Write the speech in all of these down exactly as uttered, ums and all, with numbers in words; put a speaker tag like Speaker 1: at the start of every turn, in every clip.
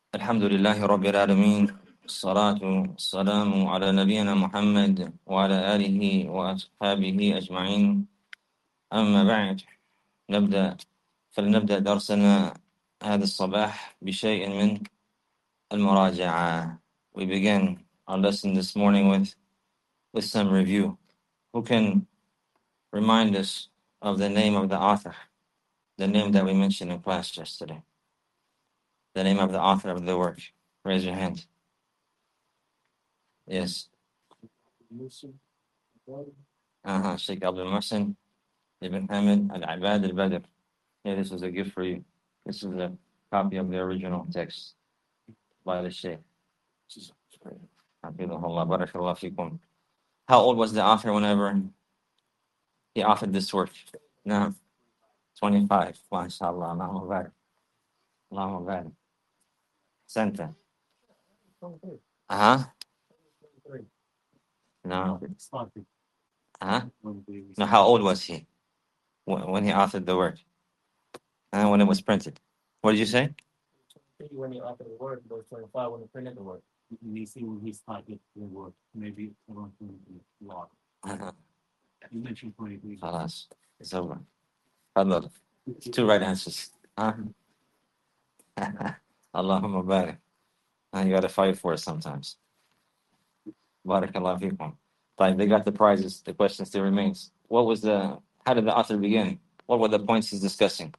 Speaker 1: الحمد لله رب العالمين، الصلاة والسلام على نبينا محمد وعلى آله وأصحابه أجمعين. أما بعد، نبدأ فلنبدأ درسنا هذا الصباح بشيء من المراجعة. We begin our lesson this morning with, with some review. Who can remind us of the name of the author, the name that we mentioned in class yesterday? The name of the author of the work. Raise your hand. Yes. Uh-huh. Sheikh Abdul Muhsin Ibn Hamid Al-Abad Al-Badr. Yeah, this is a gift for you. This is a copy of the original text by the Sheikh. Hafidhahullah, barakallah fikum. How old was the author whenever he authored this work? No, twenty-five. MashaAllah. Allahumma barik. Allahumma barik. Santa. Uh-huh. No. Uh-huh. No, how old was he when when he authored the work? And when it was printed? What did you say?
Speaker 2: When he authored the word, he was twenty-five when he printed the word. You see when he started the word, maybe around twenty lot.
Speaker 1: Uh-huh.
Speaker 2: You mentioned twenty-three.
Speaker 1: Khalas. It's over. Fadl. Two right answers. Huh? Allahumma barik. Uh, You got to fight for it sometimes. Barakallah fikum. Fine, they got the prizes. The question still remains. What was the, how did the author begin? What were the points he's discussing?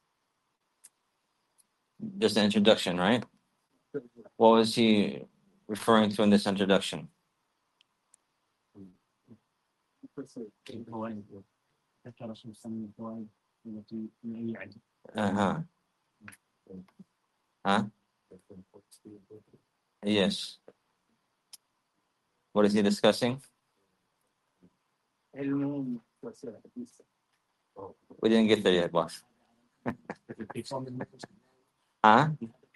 Speaker 1: Just an introduction, right? What was he referring to in this introduction? Uh-huh. Huh? Yes. What is he discussing? We didn't get there yet, boss. Huh?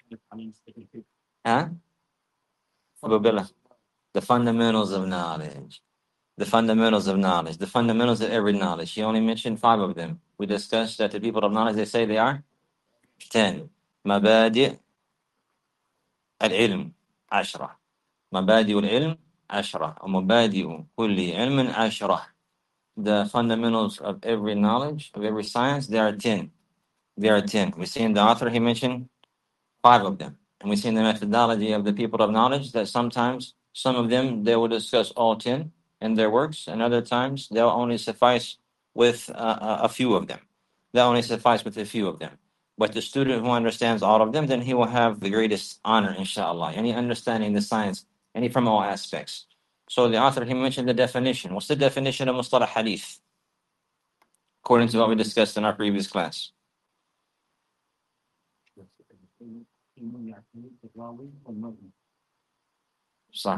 Speaker 1: Huh? Abu Billah. The fundamentals of knowledge. The fundamentals of knowledge. The fundamentals of every knowledge. He only mentioned five of them. We discussed that the people of knowledge, they say they are ten. مبادئ العلم عشرة. مبادئ العلم عشرة. ومبادئ كل علم عشرة. The fundamentals of every knowledge, of every science, there are ten. There are ten. We see in the author, he mentioned five of them. And we see in the methodology of the people of knowledge that sometimes some of them, they will discuss all ten in their works, and other times they'll only suffice with uh, a few of them. They'll only suffice with a few of them. But the student who understands all of them, then he will have the greatest honor, inshallah. Any understanding the science, any from all aspects. So the author, he mentioned the definition. What's the definition of mustalah hadith? According to what we discussed in our previous class. صح.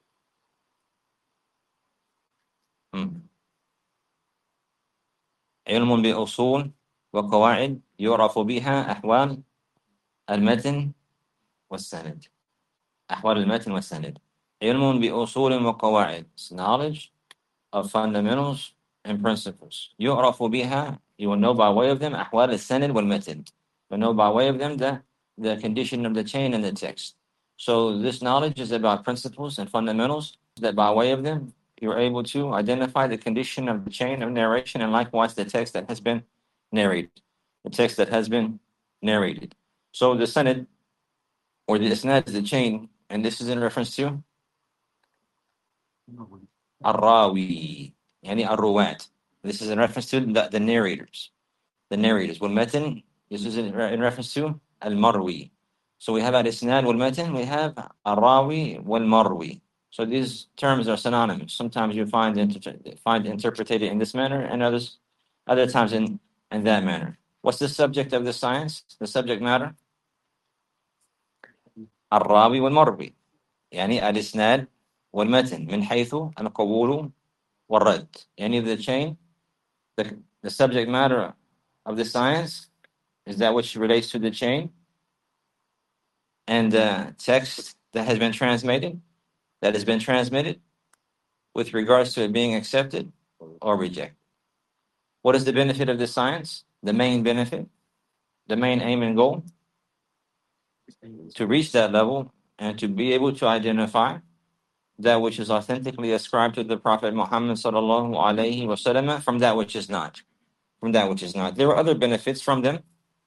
Speaker 1: مم. علم بأصول وقواعد يعرف بها أحوال المتن والسند. أحوال المتن والسند. علم بأصول وقواعد. It's knowledge of fundamentals and principles. يعرف بها, you will know by way of them, أحوال السند والمتن. You will know by way of them the, the condition of the chain and the text. So this knowledge is about principles and fundamentals that by way of them, you're able to identify the condition of the chain of narration and likewise the text that has been narrated. The text that has been narrated. So the sanad or the isnad is the chain, and this is in reference to Ar-Rawi, yani Ar-Ruwat. This is in reference to the, the narrators. The narrators. Wal-Matan, this is in, in reference to Al-Marwi. So we have Al-Isnad wal-Matan, we have Ar-Rawi wal-Marwi. So these terms are synonymous. Sometimes you find inter- find interpreted in this manner, and others other times in, in that manner. What's the subject of the science? The subject matter? Ar-Rawi wal-Marwi. يعني الإسناد والمتن من حيث القبول والرد. يعني the chain, the, the subject matter of the science is that which relates to the chain and the text that has been transmitted, that has been transmitted with regards to it being accepted or rejected. What is the benefit of this science? The main benefit, the main aim and goal? to reach that level and to be able to identify that which is authentically ascribed to the Prophet Muhammad sallallahu alaihi wasallam from that which is not, from that which is not. There are other benefits from them.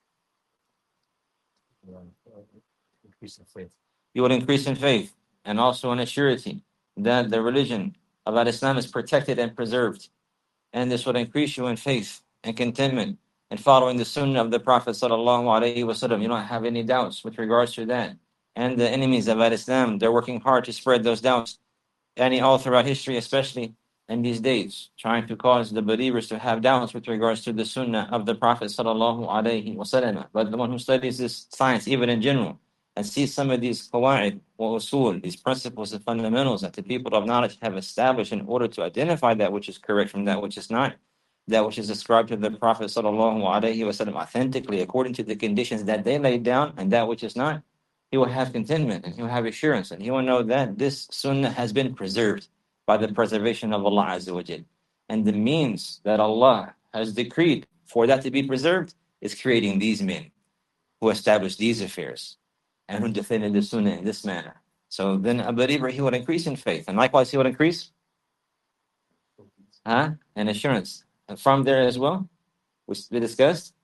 Speaker 2: Increase in faith.
Speaker 1: You will increase in faith and also in a surety that the religion of Islam is protected and preserved. And this would increase you in faith and contentment and following the sunnah of the Prophet sallallahu alaihi wasallam. You don't have any doubts with regards to that. And the enemies of Islam, they're working hard to spread those doubts, and all throughout history, especially in these days, trying to cause the believers to have doubts with regards to the sunnah of the Prophet sallallahu alaihi wasallam. But the one who studies this science, even in general, and sees some of these qawaid wa usul, these principles and fundamentals that the people of knowledge have established in order to identify that which is correct from that which is not, that which is ascribed to the Prophet sallallahu alaihi wasallam authentically according to the conditions that they laid down, and that which is not, he will have contentment and he will have assurance, and he will know that this sunnah has been preserved by the preservation of Allah Azza wa Jal. And the means that Allah has decreed for that to be preserved is creating these men who established these affairs and who defended the sunnah in this manner. So then a believer, he would increase in faith, and likewise he would increase huh? in assurance. And from there as well, which we discussed,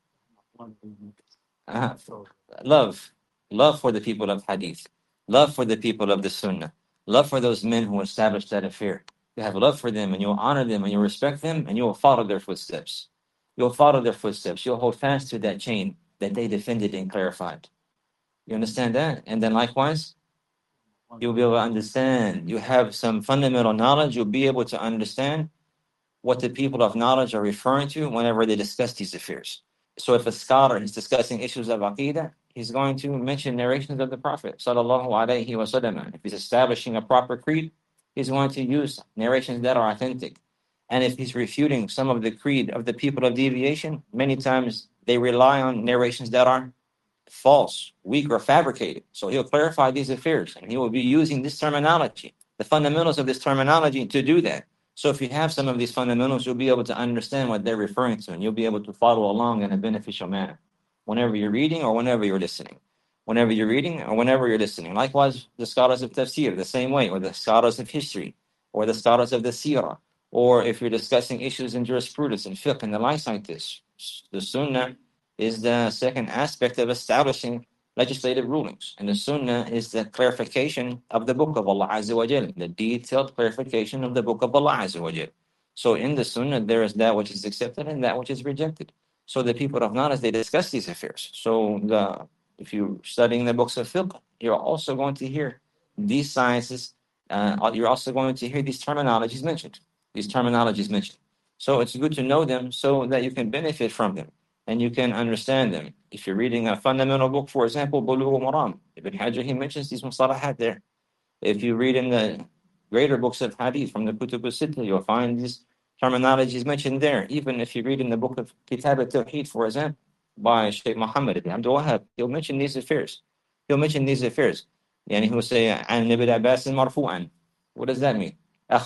Speaker 1: uh, love. Love for the people of hadith, love for the people of the sunnah, love for those men who established that affair. You have love for them and you'll honor them and you'll respect them and you will follow their footsteps. You'll follow their footsteps. You'll hold fast to that chain that they defended and clarified. You understand that? And then likewise, you'll be able to understand. You have some fundamental knowledge. You'll be able to understand what the people of knowledge are referring to whenever they discuss these affairs. So if a scholar is discussing issues of Aqidah, he's going to mention narrations of the Prophet sallallahu alaihi wasallam. If he's establishing a proper creed, he's going to use narrations that are authentic. And if he's refuting some of the creed of the people of deviation, many times they rely on narrations that are false, weak, or fabricated. So he'll clarify these affairs, and he will be using this terminology, the fundamentals of this terminology, to do that. So if you have some of these fundamentals, you'll be able to understand what they're referring to, and you'll be able to follow along in a beneficial manner whenever you're reading or whenever you're listening. Whenever you're reading or whenever you're listening. Likewise, the scholars of tafsir, the same way, or the scholars of history, or the scholars of the seerah, or if you're discussing issues in jurisprudence and fiqh and the likes like this. The sunnah is the second aspect of establishing legislative rulings. And the sunnah is the clarification of the book of Allah Azza wa Jal, the detailed clarification of the book of Allah Azza wa Jal. So in the sunnah, there is that which is accepted and that which is rejected. So the people of knowledge, they discuss these affairs. So the if you're studying the books of fiqh, you're also going to hear these sciences, uh, you're also going to hear these terminologies mentioned, these terminologies mentioned. So it's good to know them so that you can benefit from them and you can understand them. If you're reading a fundamental book, for example, Bulugh al-Maram, Ibn Hajar, he mentions these mustalahat there. If you read in the greater books of hadith from the Kutub al-Sittah, you'll find these terminologies mentioned there. Even if you read in the book of Kitab al-Tawheed, for example, by Shaykh Muhammad ibn Abdul Wahhab, he'll mention these affairs. He'll mention these affairs. And he will say, "An Ibn Abbas marfu'an." What does that mean?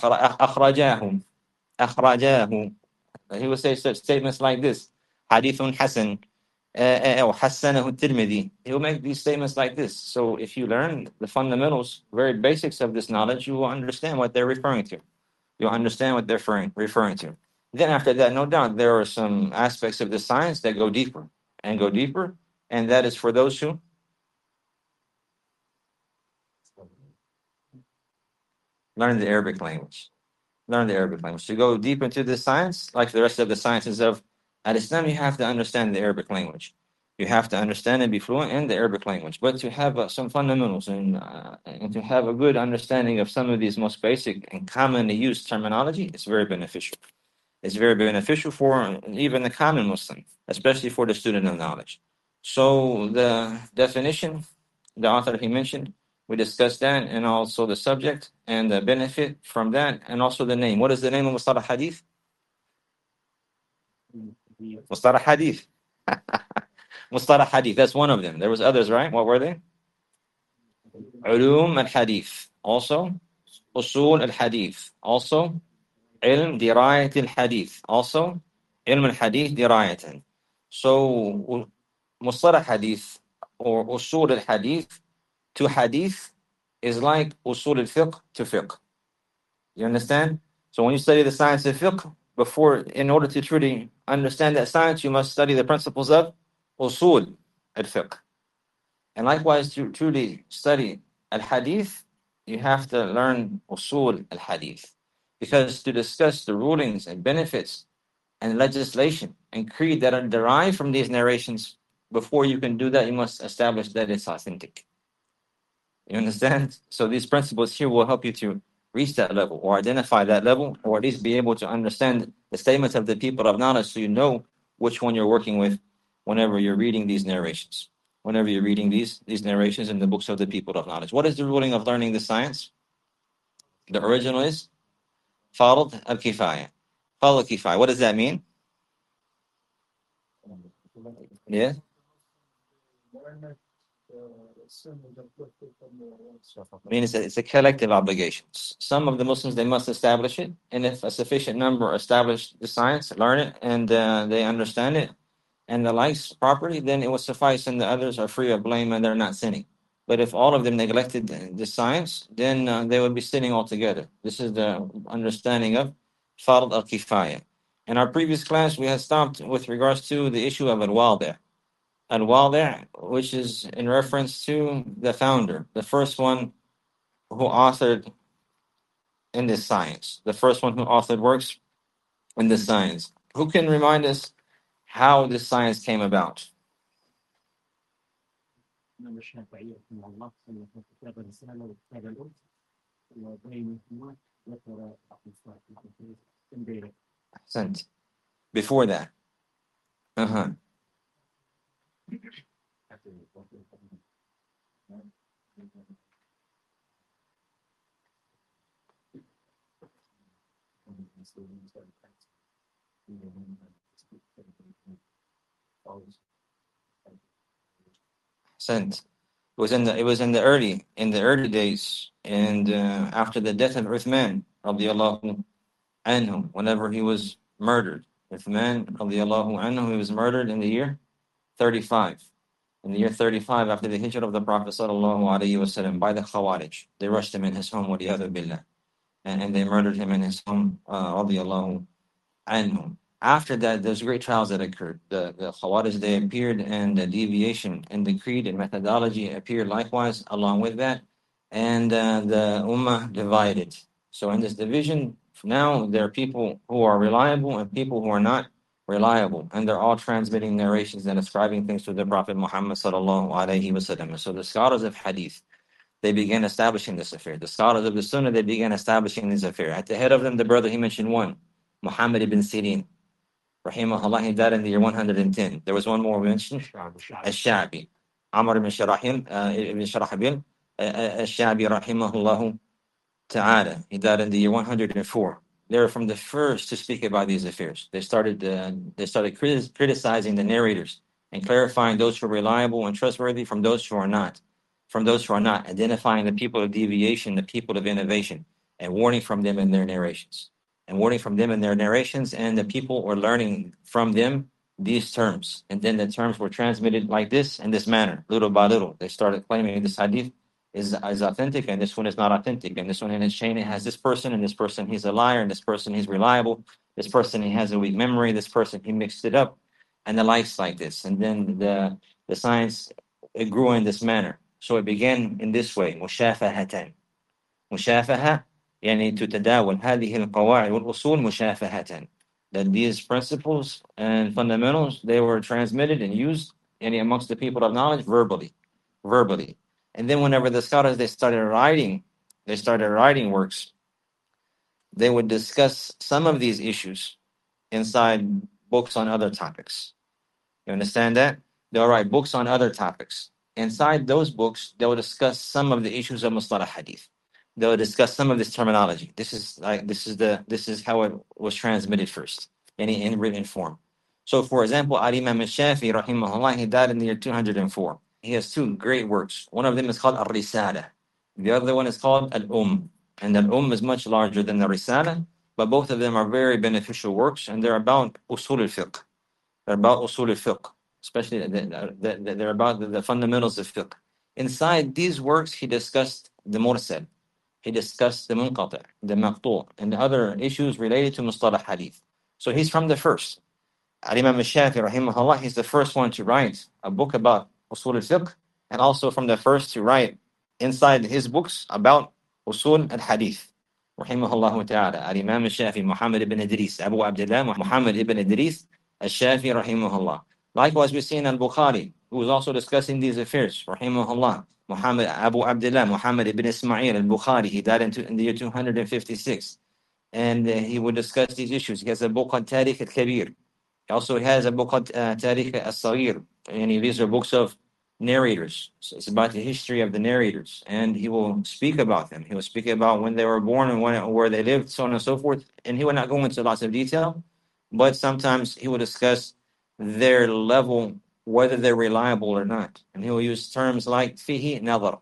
Speaker 1: أخرجاه أخرجاه. He will say such statements like this. Hadithun Hasan, or Hassanahu Tirmidhi. He'll make these statements like this. So if you learn the fundamentals, very basics of this knowledge, you will understand what they're referring to. You'll understand what they're referring, referring to. Then after that, no doubt, there are some aspects of the science that go deeper and go deeper. And that is for those who learn the Arabic language. Learn the Arabic language. To go deep into this science, like the rest of the sciences of Al-Islam, you have to understand the Arabic language. You have to understand and be fluent in the Arabic language. But to have uh, some fundamentals and, uh, and to have a good understanding of some of these most basic and commonly used terminology, it's very beneficial. It's very beneficial for even the common Muslim, especially for the student of knowledge. So the definition, the author he mentioned, we discussed that, and also the subject and the benefit from that, and also the name. What is the name of Mustalah Hadith? Mustalah Hadith. Mustalah Hadith, that's one of them. There was others, right? What were they? Ulum al-Hadith. Also, Usul al-Hadith. Also, Ilm Dirayat al-Hadith. Also, Ilm al-Hadith Dirayatan. So, Mustalah Hadith, or usul al-hadith to hadith is like usul al-fiqh to fiqh. You understand? So when you study the science of fiqh, before, in order to truly understand that science, you must study the principles of usul al-fiqh. And likewise, to truly study al-hadith, you have to learn usul al-hadith. Because to discuss the rulings and benefits and legislation and creed that are derived from these narrations, before you can do that, you must establish that it's authentic. You understand? So these principles here will help you to reach that level or identify that level, or at least be able to understand the statements of the people of knowledge, so you know which one you're working with whenever you're reading these narrations. Whenever you're reading these, these narrations in the books of the people of knowledge. What is the ruling of learning the science? The original is Fard al-Kifaya. Fard al-Kifaya. What does that mean? Yeah? I mean, it's a, it's a collective obligation. Some of the Muslims, they must establish it, and if a sufficient number establish the science, learn it, and uh, they understand it, and the likes properly, then it will suffice, and the others are free of blame, and they're not sinning. But if all of them neglected the science, then uh, they would be sinning altogether. This is the understanding of Fard al-Kifaya. In our previous class, we had stopped with regards to the issue of al-Wadi'. Al-Wadi', which is in reference to the founder, the first one who authored in this science, the first one who authored works in this science. Who can remind us how this science came about? Sent. Before that. Uh-huh. Sent. It was in the it was in the early in the early days, and uh, after the death of Uthman radiallahu anhu, whenever he was murdered. Uthman radiallahu anhu, he was murdered in the year thirty-five. In the year thirty-five, after the hijrah of the Prophet sallallahu alaihi wasallam by the Khawarij, they rushed him in his home, waliyadu billah, and, and they murdered him in his home, uh, radiallahu anhu. After that, there's great trials that occurred. The, the Khawarij, they appeared, and the deviation in the creed and methodology appeared likewise along with that. And uh, the Ummah divided. So in this division, now there are people who are reliable and people who are not reliable. And they're all transmitting narrations and ascribing things to the Prophet Muhammad sallallahu alaihi wasallam. So the scholars of Hadith, they began establishing this affair. The scholars of the Sunnah, they began establishing this affair. At the head of them, the brother he mentioned one, Muhammad ibn Sirin. Rahimahullah, he died in the year one hundred ten. There was one more mentioned, Al-Sha'bi. Amr ibn Sharahil, uh, ibn Sharahabil, uh, Al-Sha'bi, Rahimahullah Ta'ala. He died in the year one hundred four. They were from the first to speak about these affairs. They started uh, they started criti- criticizing the narrators and clarifying those who are reliable and trustworthy from those who are not. From those who are not, identifying the people of deviation, the people of innovation, and warning from them in their narrations. And warning from them in their narrations, and the people were learning from them these terms. And then the terms were transmitted like this, in this manner, little by little. They started claiming this hadith is, is authentic, and this one is not authentic. And this one in his chain, it has this person, and this person, he's a liar, and this person, he's reliable. This person, he has a weak memory. This person, he mixed it up, and the likes like this. And then the, the science, it grew in this manner. So it began in this way, مشافهة. مشافهة يعني تتداول هذه القواعد والأصول مشافهة. That these principles and fundamentals, they were transmitted and used yani amongst the people of knowledge verbally, verbally. And then whenever the scholars, they started writing, they started writing works, they would discuss some of these issues inside books on other topics. You understand that? They'll write books on other topics. Inside those books, they will discuss some of the issues of Mustalah Hadith. They will discuss some of this terminology. This is like this is the this is how it was transmitted first, in, in written form. So, for example, Al-Imam al-Shafi, rahimahullah, he died in the year two hundred four. He has two great works. One of them is called Al-Risala. The other one is called Al-Umm. And Al-Umm is much larger than the Risala, but both of them are very beneficial works, and they're about usul al-fiqh. They're about usul al-fiqh. especially the, the, the, they're about the, the fundamentals of fiqh. Inside these works, he discussed the mursal, he discussed the munqati', the maqtu', and the other issues related to mustalah hadith. So he's from the first. Al-Imam al-Shafi, rahimahullah, he's the first one to write a book about usul al-fiqh, and also from the first to write inside his books about usul al-hadith. Rahimahullah ta'ala. Al-Imam al-Shafi, Muhammad ibn Idris, Abu Abdullah, Muhammad ibn Idris al-Shafi, rahimahullah. Likewise, we see in al-Bukhari, who was also discussing these affairs, rahimahullah. Muhammad Abu Abdullah, Muhammad ibn Ismail al-Bukhari, he died in, two, in the year two hundred fifty-six. And uh, he would discuss these issues. He has a book on Tariq al-Kabir. He also has a book called uh, Tariq al-Saghir, and these are books of narrators. So it's about the history of the narrators, and he will speak about them. He will speak about when they were born and when, where they lived, so on and so forth. And he will not go into lots of detail, but sometimes he will discuss their level, whether they're reliable or not. And he will use terms like fihi nadar,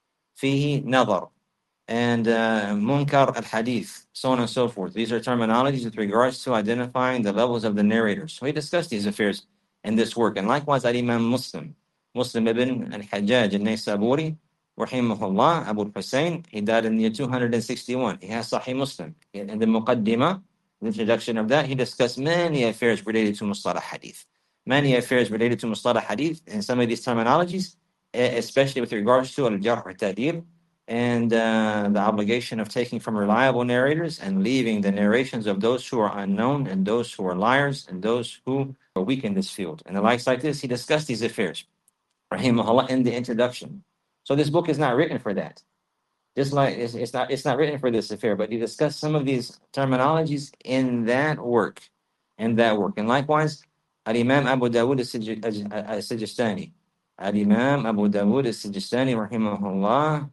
Speaker 1: fihi nadar, and uh, munkar al-hadith, so on and so forth. These are terminologies with regards to identifying the levels of the narrators. So he discussed these affairs in this work. And likewise, Imam Muslim, Muslim ibn al-Hajjaj al-Naysaburi, rahimahullah, Abu al-Hussein, he died in the year two hundred sixty-one. He has Sahih Muslim. In the Muqaddimah, the introduction of that, he discussed many affairs related to Mustalah Hadith. Many affairs related to Mustalah Hadith and some of these terminologies, especially with regards to al-Jarh al-Ta'dil, and uh, the obligation of taking from reliable narrators and leaving the narrations of those who are unknown and those who are liars and those who are weak in this field. And the likes like this, he discussed these affairs, rahimahullah, in the introduction. So this book is not written for that. Just like it's, it's not it's not written for this affair, but he discussed some of these terminologies in that work, in that work. And likewise, Al-Imam Abu Dawud al-Sijistani, Al-Imam Abu Dawud al-Sijistani, rahimahullah,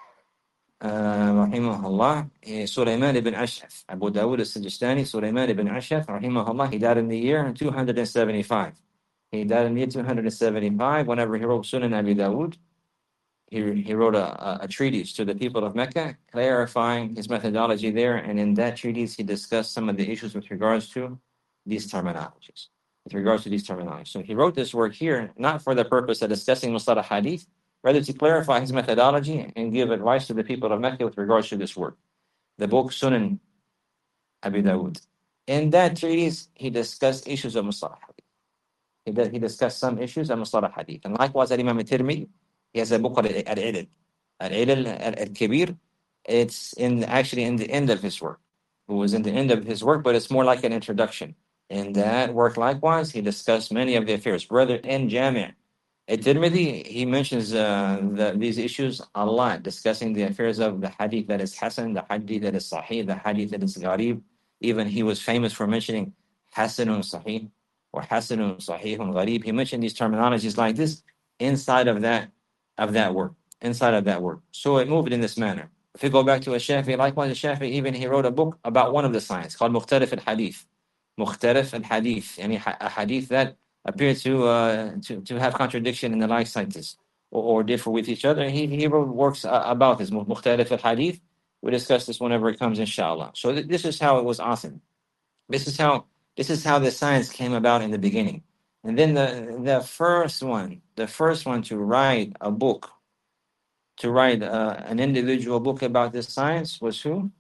Speaker 1: Uh, rahimahullah, Sulaiman ibn Ash'af, Abu Dawud al-Sijistani, Sulaiman ibn Ash'af, rahimahullah, he died in the year two hundred seventy-five. He died in the year two hundred seventy-five. Whenever he wrote Sunan Abi Dawud, he, he wrote a, a treatise to the people of Mecca, clarifying his methodology there. And in that treatise, he discussed some of the issues with regards to these terminologies. With regards to these terminologies. So he wrote this work here, not for the purpose of discussing Mustalah Hadith, rather to clarify his methodology and give advice to the people of Mecca with regards to this work. The book Sunan Abi Dawud. In that treatise, he discussed issues of Mustalah Hadith. He, did, he discussed some issues of Mustalah Hadith. And likewise, Imam al-Tirmidhi, he has a book called Al-Ilal. Al-Ilal al-Kabir. It's in actually in the end of his work. It was in the end of his work, but it's more like an introduction. In that work, likewise, he discussed many of the affairs. Brother in Jami' At-Tirmidhi, he mentions uh, the, these issues a lot, discussing the affairs of the hadith that is Hasan, the hadith that is Sahih, the hadith that is Gharib. Even he was famous for mentioning Hasanun Sahih or Hasanun Sahihun Gharib. He mentioned these terminologies like this inside of that of that work, inside of that work. So it moved in this manner. If we go back to Al-Shafi, likewise Al-Shafi, even he wrote a book about one of the science called Mukhtarif al-Hadith. Mukhtarif al-Hadith, yani a hadith that appear to, uh, to to have contradiction in the likes like this, or, or differ with each other. He he wrote works uh, about this, Mukhtarif al-Hadith. We discuss this whenever it comes, inshallah. So th- this is how it was awesome. This is how this is how the science came about in the beginning. And then the the first one, the first one to write a book, to write uh, an individual book about this science was who?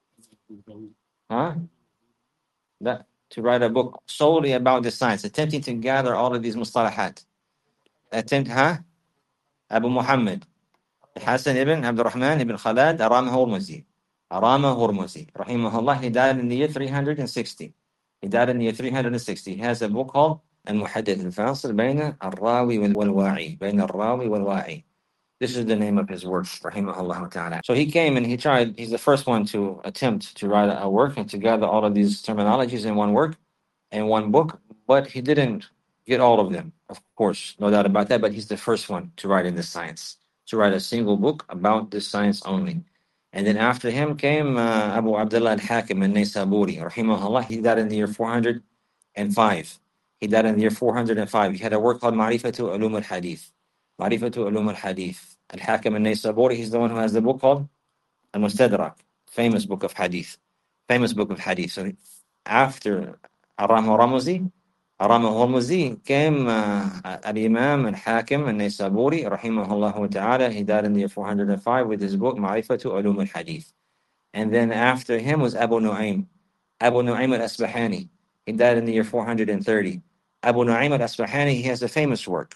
Speaker 1: Huh? That to write a book solely about the science, attempting to gather all of these mustalahat. Attempt, huh? Abu Muhammad Hassan ibn Abdurrahman ibn Khalad Arama Hormuzi. Arama Hormuzi, rahimahullah, he died in the year three hundred sixty. He died in the year three hundred sixty. He has a book called Al-Muhaddith al-Fasil Bayna al-Rawi wal-Wa'i. Bayna al-Rawi wal-Wa'i. This is the name of his work, rahimahullah ta'ala. So he came and he tried, he's the first one to attempt to write a work and to gather all of these terminologies in one work, in one book, but he didn't get all of them, of course, no doubt about that, but he's the first one to write in this science, to write a single book about this science only. And then after him came uh, Abu Abdullah al-Hakim al-Naysaburi, rahimahullah. He died in the year four hundred five. He died in the year four hundred five. He had a work called Ma'rifatu Ulum al-Hadith. Ma'rifatu Ulum al-Hadith. Al-Hakim al-Naysaburi, he's the one who has the book called Al-Mustadrak, famous book of Hadith. Famous book of Hadith. So after Aram Ramuzi, Haram al-Hormuzi came uh, al-Imam al-Hakim al-Naysaburi, rahimahullah ta'ala. He died in the year four hundred five with his book, Ma'rifatu Ulum al-Hadith. And then after him was Abu Nu'aym. Abu Nu'aym al-Asbahani. He died in the year four hundred thirty. Abu Nu'aym al-Asbahani, he has a famous work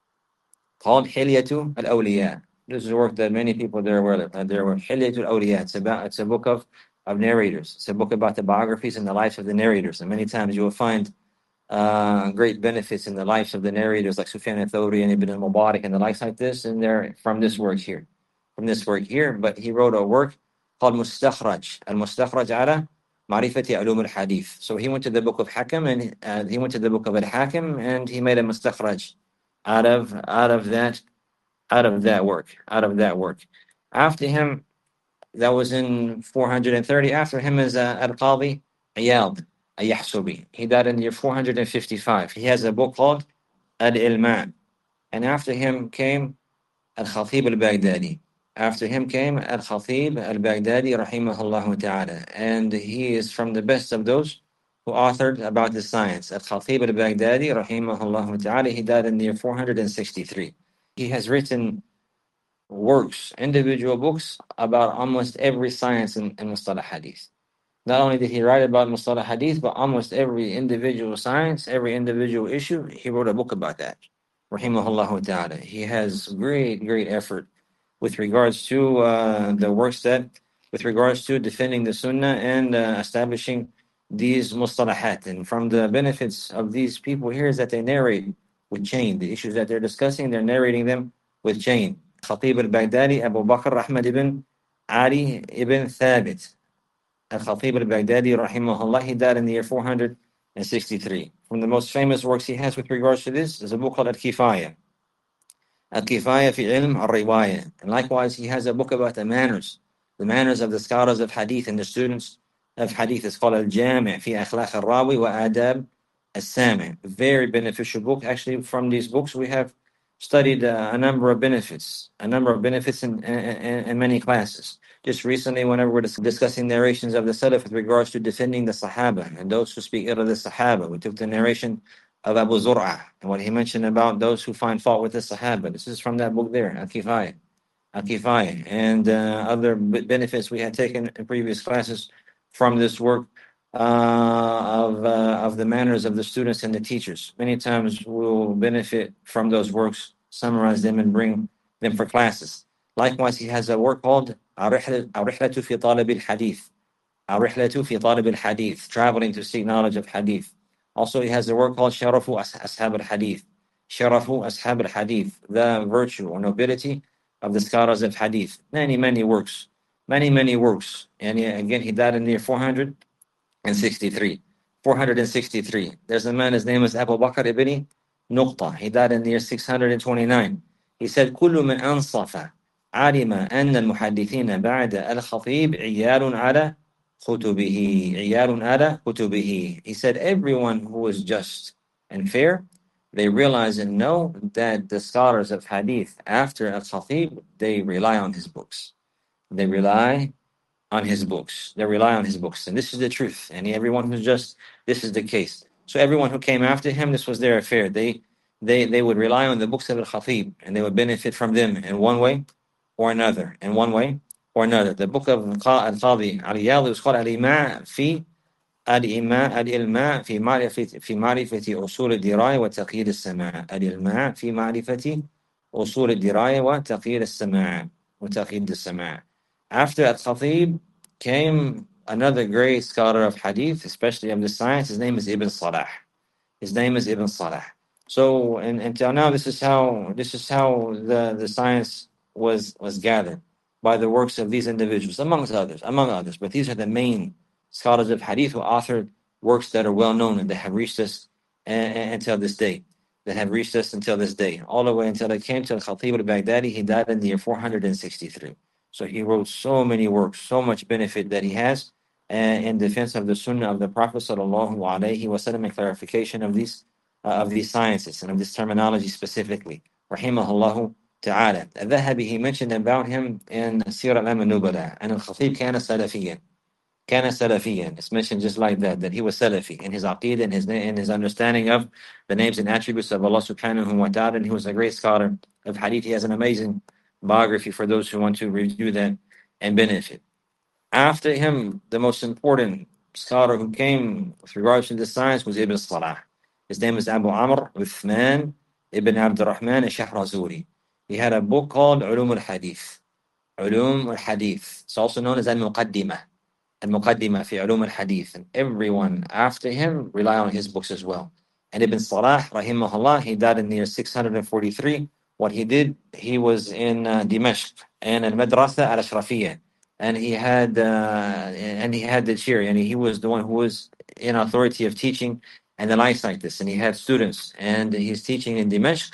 Speaker 1: called Hilyatu al-Awliya. This is a work that many people there were there were Hilyatu al-Awliya. It's about it's a book of, of narrators. It's a book about the biographies and the lives of the narrators. And many times you will find uh, great benefits in the lives of the narrators like Sufyan al-Thawri and Ibn al-Mubarak and the likes like this, and they're from this work here. From this work here. But he wrote a work called Mustakhraj. Al-Mustakhraj ala Ma'rifati Ulum al-Hadith. So he went to the book of Hakim and uh, he went to the book of Al-Hakim and he made a Mustakhraj out of out of that out of that work. Out of that work. After him, that was in four hundred thirty. After him is uh, Al-Qadi Iyad Al-Yahsubi. He died in the year four hundred fifty-five. He has a book called Al-Ilma. And after him came Al-Khatib al-Baghdadi. After him came Al-Khatib al-Baghdadi, rahimahullah ta'ala. And he is from the best of those who authored about the science. Al-Khatib al-Baghdadi, rahimahullah ta'ala, he died in the year four hundred sixty-three. He has written works, individual books, about almost every science in, in Mustalah Hadith. Not only did he write about Mustalah Hadith, but almost every individual science, every individual issue, he wrote a book about that. Rahimahullah ta'ala. He has great, great effort with regards to uh, the works that, with regards to defending the Sunnah and uh, establishing these mustalahat. And from the benefits of these people here is that they narrate with chain. The issues that they're discussing, they're narrating them with chain. Khatib al-Baghdadi, Abu Bakr Ahmad ibn Ali ibn Thabit. Al-Khatib al-Baghdadi, rahimahullah, he died in the year four hundred sixty-three. From the most famous works he has with regards to this is a book called Al-Kifaya. Al-Kifaya fi ilm al-Riwaya. And likewise, he has a book about the manners, the manners of the scholars of Hadith and the students of Hadith. It's called Al-Jami' fi Akhlaq al-Rawi wa Adab al-Sami'. Very beneficial book. Actually, from these books, we have studied uh, a number of benefits, a number of benefits in, in, in many classes. Just recently, whenever we're discussing narrations of the Salaf with regards to defending the Sahaba and those who speak ill of the Sahaba, we took the narration of Abu Zur'ah and what he mentioned about those who find fault with the Sahaba. This is from that book there, Al-Kifaya. Al-Kifaya. And uh, other benefits we had taken in previous classes from this work uh, of, uh, of the manners of the students and the teachers. Many times we'll benefit from those works, summarize them, and bring them for classes. Likewise, he has a work called Ar-Rihlatu fi Talib al-Hadith. Ar-Rihlatu fi Talib al-Hadith, traveling to seek knowledge of Hadith. Also, he has a work called Sharafu Ashab al-Hadith. Sharafu Ashab al-Hadith, the virtue or nobility of the scholars of Hadith. Many, many works. Many, many works. And again, he died in the year four hundred sixty-three. four hundred sixty-three. There's a man, his name is Abu Bakr ibn Nuqta. He died in the year six hundred twenty-nine. He said, كل من أنصف علم أن المحدثين بعد الخطيب عيال على كتبه عيال على كتبه. He said, everyone who is just and fair, they realize and know that the scholars of Hadith after Al-Khatib, they rely on his books. They rely on his books. They rely on his books. And this is the truth. And everyone who's just, this is the case. So everyone who came after him, this was their affair. They they they would rely on the books of Al-Khatib and they would benefit from them in one way or another. In one way or another. The book of Al-Qadi Al-Iyad was called Al-Ima' fi Al-Ima' Al-Ilma' fi ma'rifati fi ma'rifati usul al-diraya wa taqyid al-sama'. Al-Ilma' fi ma'rifati usul al-diraya wa taqyid al-sama' wa taqyid al-sama'. After Al-Khatib came another great scholar of Hadith, especially of the science. His name is Ibn Salah. His name is Ibn Salah. So, and until now, this is how this is how the, the science was was gathered by the works of these individuals, amongst others, among others. But these are the main scholars of Hadith who authored works that are well known and that have reached us uh, until this day. That have reached us until this day, all the way until it came to Al-Khatib al-Baghdadi. He died in the year four hundred sixty-three. So he wrote so many works, so much benefit that he has uh, in defense of the Sunnah of the Prophet sallallahu alaihi wasallam, and clarification of these uh, of these sciences and of this terminology specifically. Rahimahullah ta'ala. Al-Dhahabi, he mentioned about him in Sirah al-Alam al-Nubala, and Al-Khatib kana Salafiyan. كان سلفيا. It's mentioned just like that, that he was Salafi in his aqeedah and his, in his understanding of the names and attributes of Allah subhanahu wa ta'ala. And he was a great scholar of hadith. He has an amazing biography for those who want to review that and benefit. After him, the most important scholar who came with regards to the science was Ibn Salah. His name is Abu Amr Uthman Ibn Abd al-Rahman al-Shahrazuri. He had a book called Ulum al-Hadith. Ulum al-Hadith. It's also known as Al-Muqaddimah. Al-Muqaddimah fi Ulum al-Hadith. And everyone after him rely on his books as well. And Ibn Salah, rahimahullah, he died in the year six hundred forty-three. What he did, he was in uh, Dimashq and al-Madrasa al-Ashrafiyah. And he had uh, and he had the chair, and he was the one who was in authority of teaching and the likes like this. And he had students, and he's teaching in Dimashq,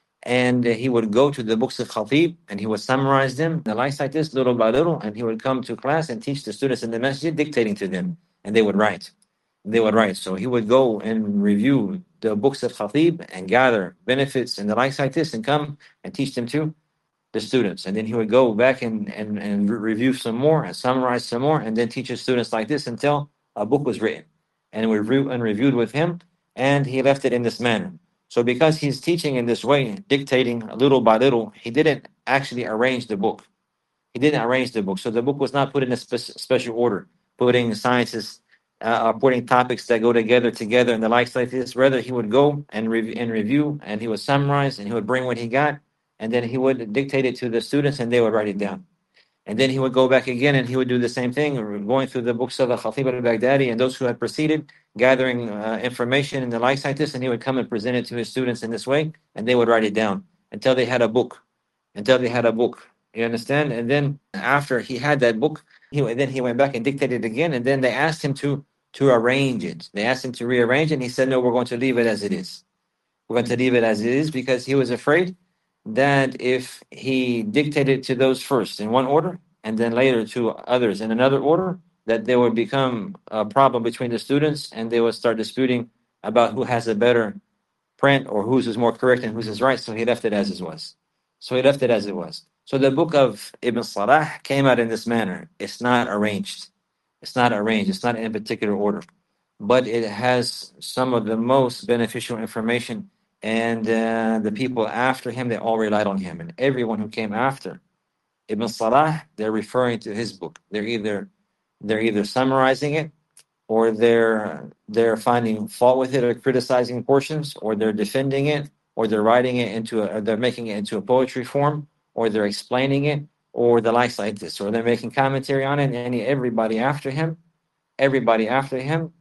Speaker 1: and he would go to the books of Khatib, and he would summarize them, the likes like this, little by little, and he would come to class and teach the students in the masjid, dictating to them, and they would write. They would write. So he would go and review the books of Khatib and gather benefits and the likes like this, and come and teach them too. The students, and then he would go back and, and, and re- review some more and summarize some more, and then teach his students like this until a book was written and reviewed and reviewed with him, and he left it in this manner. So because he's teaching in this way, dictating little by little, he didn't actually arrange the book. He didn't arrange the book. So the book was not put in a spe- special order, putting sciences, uh, putting topics that go together, together, and the likes like this. Rather, he would go and, rev- and review, and he would summarize, and he would bring what he got, and then he would dictate it to the students, and they would write it down. And then he would go back again, and he would do the same thing, going through the books of the Khatib al-Baghdadi and those who had preceded, gathering uh, information and the likes like this, and he would come and present it to his students in this way, and they would write it down until they had a book, until they had a book. You understand? And then after he had that book, he then he went back and dictated it again, and then they asked him to to arrange it. They asked him to rearrange it, and he said, "No, we're going to leave it as it is. We're going to leave it as it is," because he was afraid that if he dictated to those first in one order and then later to others in another order, that there would become a problem between the students, and they would start disputing about who has a better print or whose is more correct and whose is right. So he left it as it was. So he left it as it was. So the book of Ibn Salah came out in this manner. It's not arranged. It's not arranged. It's not in a particular order, but it has some of the most beneficial information. And uh, the people after him, they all relied on him. And everyone who came after Ibn Salah, they're referring to his book. They're either they're either summarizing it, or they're they're finding fault with it or criticizing portions, or they're defending it, or they're writing it into a, or they're making it into a poetry form, or they're explaining it, or the likes like this, or they're making commentary on it. And everybody after him, everybody after him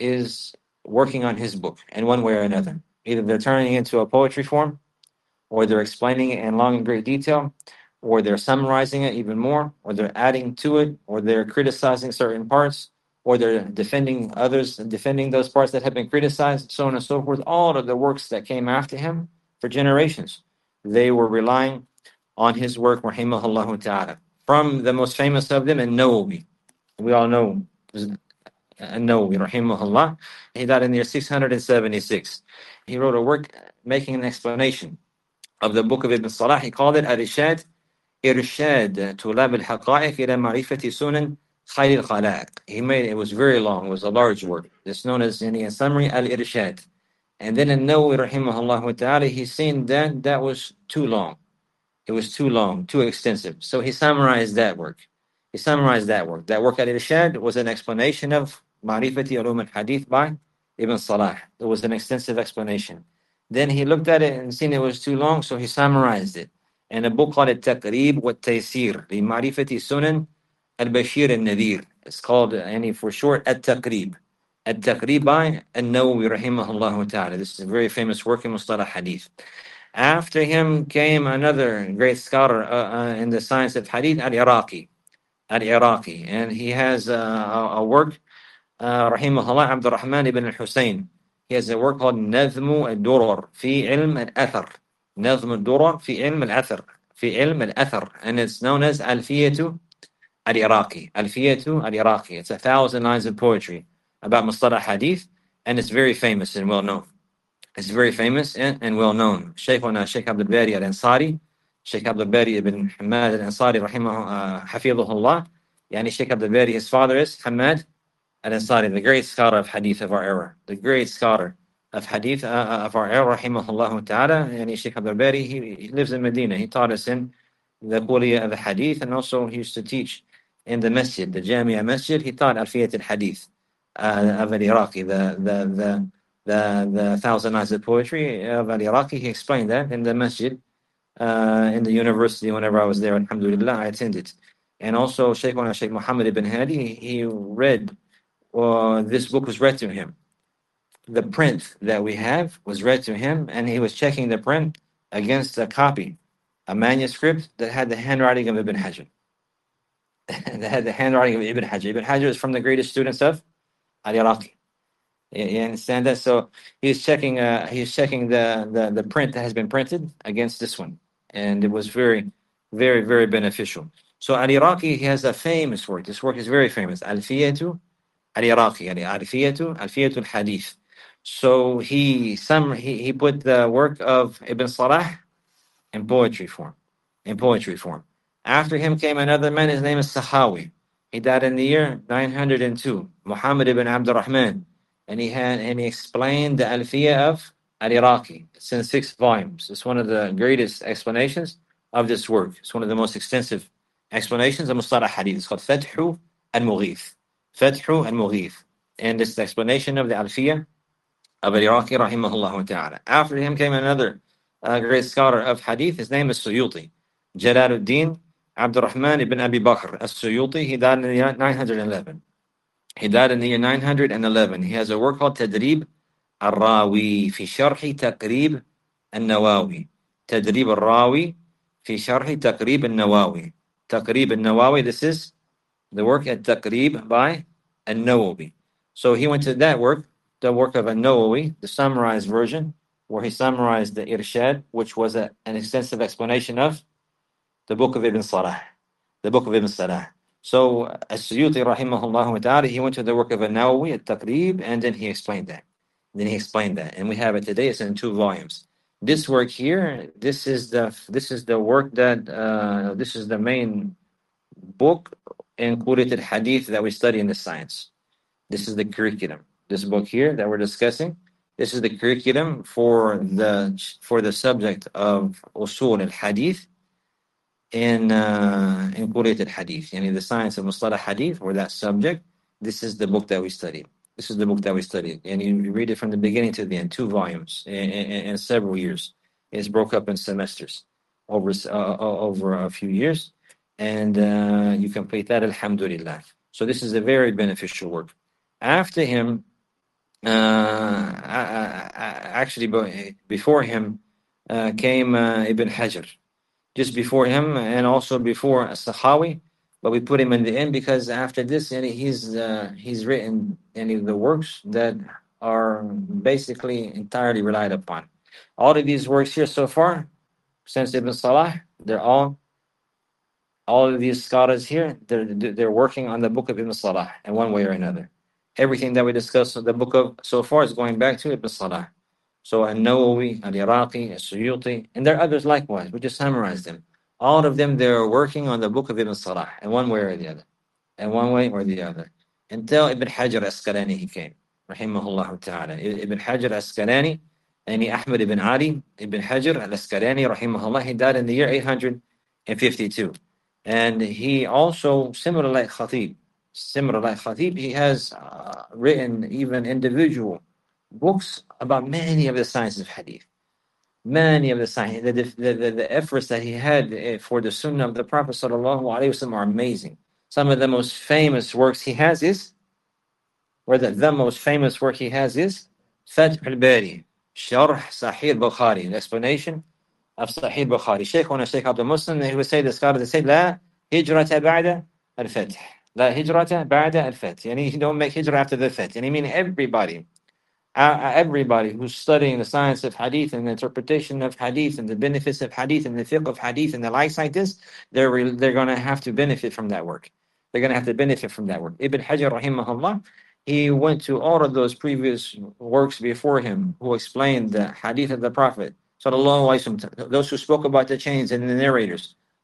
Speaker 1: is working on his book in one way or another. Either they're turning it into a poetry form, or they're explaining it in long and great detail, or they're summarizing it even more, or they're adding to it, or they're criticizing certain parts, or they're defending others and defending those parts that have been criticized, so on and so forth. All of the works that came after him for generations, they were relying on his work, rahimahullah ta'ala. From the most famous of them, An-Nawawi. We all know An-Nawawi, rahimahullah. He died in the year six hundred seventy-six. He wrote a work making an explanation of the book of Ibn Salah. He called it Al-Irshad, Irshad Tulab al-Haqa'iq ila Ma'rifati Sunan Khayr al-Khalaq. He made it was very long, it was a large work. It's known as, in summary, Al-Irshad. And then An-Nawawi, rahimahullah ta'ala, he's seen that that was too long. It was too long, too extensive. So he summarized that work. He summarized that work. That work at Irshad was an explanation of Ma'rifati Ulum al-Hadith by Ibn Salah. It was an extensive explanation. Then he looked at it and seen it was too long, so he summarized it in a book called Al-Taqrib wa Taysir li Ma'rifati Sunan al-Bashir al-Nadir. It's called, any for short, Al-Taqrib. Al-Taqrib by An-Nawawi rahimahullah ta'ala. This is a very famous work in Mustalah Hadith. After him came another great scholar uh, uh, in the science of Hadith, Al-Iraqi. Al-Iraqi. And he has uh, a, a work, uh, rahimahullah, Abdul Rahman ibn al-Husayn. He has a work called Nazmu al-Durar fi ilm al-Athar. Nazmu al-Durar fi ilm al-Athar. Fi ilm al-Athar. And it's known as Alfiyatu al-Iraqi. Alfiyatu al-Iraqi. It's a thousand lines of poetry about Mustalah Hadith, and it's very famous and well known. It's very famous and, and well known. Shaykhuna Shaykh Abdul Bari al-Ansari, Shaykh Abdul Bari ibn Hamad al-Ansari, rahimah, uh, hafidhahullah, Yani Sheikh Abdul Bari, his father is Hamad al-Ansari, the great scholar of hadith of our era, the great scholar of hadith uh, of our era, rahimahullah ta'ala. Yani Sheikh Abdul Bari, he, he lives in Medina. He taught us in the Kuliya of the hadith, and also he used to teach in the masjid, the Jamia masjid. He taught Alfiyat al-Hadith uh, of al-Iraqi, the, the, the, the, the thousand lines of poetry of al-Iraqi. He explained that in the masjid uh, in the university whenever I was there. Alhamdulillah, I attended. And also Shaykhuna Shaykh Muhammad ibn Hadi, he read, uh, this book was read to him. The print that we have was read to him, and he was checking the print against a copy, a manuscript that had the handwriting of Ibn Hajar. That had the handwriting of Ibn Hajar. Ibn Hajar is from the greatest students of al-Iraqi. You you understand that? So he's checking. Uh, he's checking the, the the print that has been printed against this one, and it was very, very, very beneficial. So al-Iraqi, he has a famous work. This work is very famous. Alfiyatu al-Iraqi, yani Alfiyatu Alfiyatu al-Hadith. So he some he, he put the work of Ibn Salah in poetry form, in poetry form. After him came another man. His name is Sahawi. He died in the year nine hundred two. Muhammad ibn Abdul Rahman, and he had and he explained the Alfiya of al-Iraqi. It's in six volumes. It's one of the greatest explanations of this work. It's one of the most extensive explanations of Mustalah Hadith. It's called Fathu al-Mughith. Fathu al-Mughith, and it's the explanation of the Alfiya of al-Iraqi, rahimahullah ta'ala. After him came another uh, great scholar of Hadith. His name is Suyuti, Jalaluddin Abdurrahman ibn Abi Bakr as-Suyuti. He died in the year nine hundred eleven. He died in the year nine hundred eleven. He has a work called Tadrib al-Rawi fi Sharhi Taqrib al-Nawawi. Tadrib al-Rawi fi Sharhi Taqrib al-Nawawi. Taqrib al-Nawawi, this is the work at Taqrib by al-Nawawi. So he went to that work, the work of al-Nawawi, the summarized version, where he summarized the Irshad, which was a, an extensive explanation of the book of Ibn Salah, the book of Ibn Salah. So As-Suyuti rahimahullah ta'ala, he went to the work of An-Nawawi at Taqrib, and then he explained that. Then he explained that, and we have it today. It's in two volumes. This work here, this is the this is the work that uh, this is the main book in Quratul Hadith that we study in the science. This is the curriculum. This book here that we're discussing. This is the curriculum for the for the subject of Usul al-Hadith in uh, in Qurayt al-Hadith, yani the science of Mustalah Hadith, or that subject. This is the book that we studied. This is the book that we studied, and you read it from the beginning to the end, two volumes in, in, in several years. It's broke up in semesters over uh, over a few years, and uh, you complete that, alhamdulillah. So this is a very beneficial work. After him, uh, I, I, actually before him uh, came uh, Ibn Hajar. Just before him, and also before Sahawi, but we put him in the end because after this, and he's uh, he's written any of the works that are basically entirely relied upon. All of these works here so far, since Ibn Salah, they're all all of these scholars here, they're they're working on the book of Ibn Salah in one way or another. Everything that we discussed in the book of so far is going back to Ibn Salah. So An-Nawawi, Al-Iraqi, Al-Suyuti, and there are others likewise. We just summarized them. All of them, they're working on the book of Ibn Salah in one way or the other. In one way or the other. Until Ibn Hajar Asqalani he came, rahimahullah ta'ala. Ibn Hajar Asqalani, and Ahmad ibn Ali, Ibn Hajar al-Asqalani, rahimahullah, he died in the year eight hundred fifty-two. And he also, similar like Khatib, similar like Khatib, he has uh, written even individual books about many of the sciences of hadith, many of the science, the, the, the, the efforts that he had for the sunnah of the Prophet sallallahu alaihi wasallam are amazing. Some of the most famous works he has is, or the, the most famous work he has is Fath al-Bari, Sharh Sahih Bukhari, the explanation of Sahih Bukhari. Shaykh one Shaykh Abdul Muslim, he would say, the scholars, they say, La hijrata ba'da al-Fath. La hijrata ba'da al-Fath. Yani you don't make hijrah after the Fath. And I mean everybody. Uh, everybody who's studying the science of hadith and the interpretation of hadith and the benefits of hadith and the fiqh of hadith and the likes like this, they're re- they're going to have to benefit from that work. They're going to have to benefit from that work. Ibn Hajar rahimahullah, he went to all of those previous works before him who explained the hadith of the Prophet sallallahu alaihi wasallam, those who spoke about the chains and the narrators.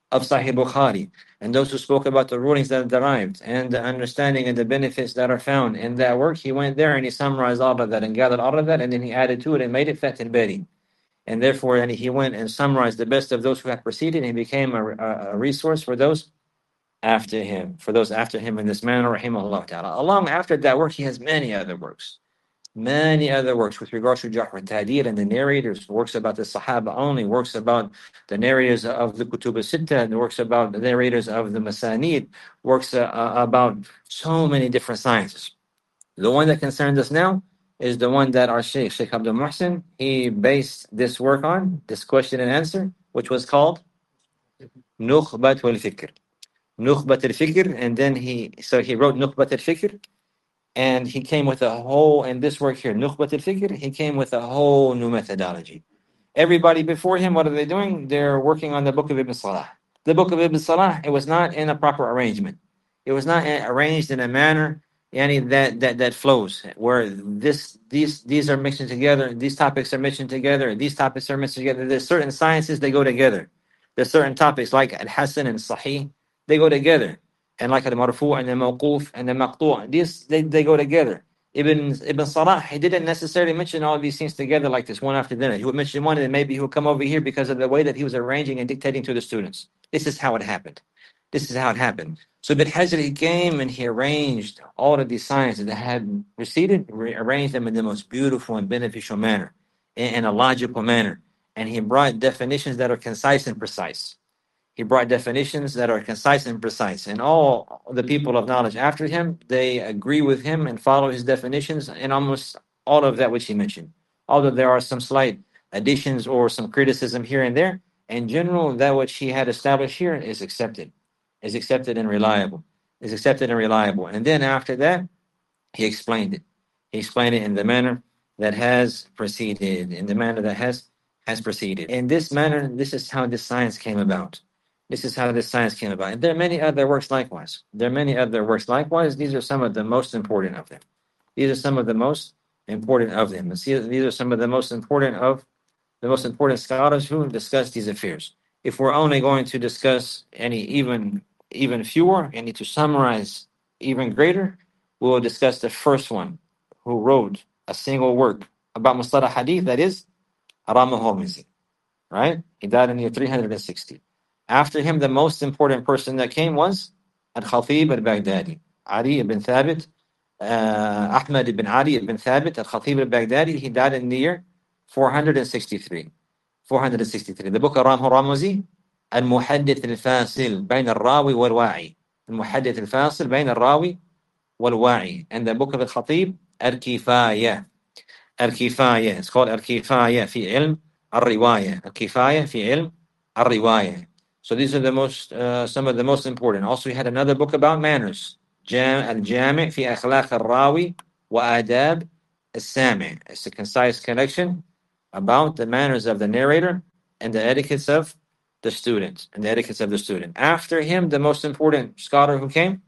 Speaker 1: of Sahih Bukhari, and those who spoke about the rulings that are derived and the understanding and the benefits that are found in that work, he went there and he summarized all of that and gathered all of that, and then he added to it and made it Fath al-Bari. And therefore, and he went and summarized the best of those who had preceded, and he became a, a, a resource for those after him, for those after him in this manner, rahimahullah ta'ala. Along after that work, he has many other works. Many other works with regards to Jarh al-Ta'dil and the narrators, works about the Sahaba only, works about the narrators of the Kutub al-Sitta, and works about the narrators of the Masanid, works uh, uh, about so many different sciences. The one that concerns us now is the one that our Shaykh, Shaykh Abdul Muhsin, he based this work on, this question and answer, which was called Nukhbat al-Fikr. Nukhbat al-Fikr, and then he, so he wrote Nukhbat al-Fikr, and he came with a whole, and this work here, Nukhbat al-Fikr, he came with a whole new methodology. Everybody before him, what are they doing? They're working on the book of Ibn Salah. The book of Ibn Salah, it was not in a proper arrangement. It was not arranged in a manner yani, that, that, that flows, where this these these are mixing together, these topics are mixing together, these topics are mixing together. There's certain sciences, they go together. There's certain topics like Al-Hasan and Sahih, they go together. And like Al-Marfu' and the Mawquf and the Maqtu', these, they, they go together. Ibn Ibn Salah, he didn't necessarily mention all of these things together like this, one after the other. He would mention one, and then maybe he would come over here because of the way that he was arranging and dictating to the students. This is how it happened. This is how it happened. So Ibn Hajar, he came and he arranged all of these sciences that had preceded, arranged them in the most beautiful and beneficial manner, in, in a logical manner. And he brought definitions that are concise and precise. He brought definitions that are concise and precise. And all the people of knowledge after him, they agree with him and follow his definitions in almost all of that which he mentioned. Although there are some slight additions or some criticism here and there, in general, that which he had established here is accepted, is accepted and reliable, is accepted and reliable. And then after that, he explained it. He explained it in the manner that has proceeded, in the manner that has has proceeded. In this manner, this is how this science came about. This is how this science came about. And there are many other works likewise. There are many other works likewise. These are some of the most important of them. These are some of the most important of them. And see, these are some of the most important of the most important scholars who discuss these affairs. If we're only going to discuss any even even fewer, and need to summarize even greater, we will discuss the first one who wrote a single work about Mustalah Hadith, that is Haram al-Hormizi, right? He died in the year three hundred sixty. After him, the most important person that came was Al-Khatib al-Baghdadi, Ali ibn Thabit, uh, Ahmad ibn Ali ibn Thabit, Al-Khatib al-Baghdadi. He died in the year four hundred sixty-three. four hundred sixty-three. The book of Ram Huramuzi, Al-Muhaddith al-Fasil, Bayn al-Rawi wal-Wa'i. Al-Muhaddith al-Fasil, Bayn al-Rawi wal-Wa'i. And the book of Al-Khatib, Al-Kifaya. Al-Kifaya. It's called Al-Kifaya fi ilm al-Riwaya. Al-Kifaya fi ilm al-Riwaya. So these are the most, uh, some of the most important. Also, he had another book about manners, Jam al-Jami' fi akhlaq al-Rawi wa adab al-Sami'. It's a concise connection about the manners of the narrator and the etiquettes of the student, and the etiquettes of the student. After him, the most important scholar who came,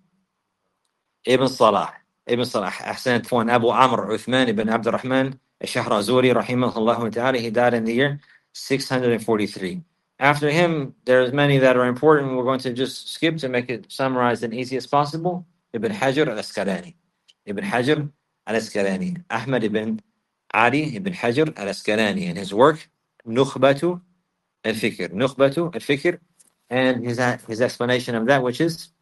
Speaker 1: Ibn Salah. Ibn Salah, Ahsan Twan, Abu Amr, Uthman ibn Abd al-Rahman, al-Shahrazuri, rahimahullah ta'ala. He died in the year six hundred forty-three. After him, there's many that are important. We're going to just skip to make it summarized and easy as possible. Ibn Hajar al-Asqalani. Ibn Hajar al-Asqalani. Ahmad ibn Ali ibn Hajar al-Asqalani. And his work, Nukhbatu al-Fikr. Nukhbatu al-Fikr. And his, his explanation of that, which is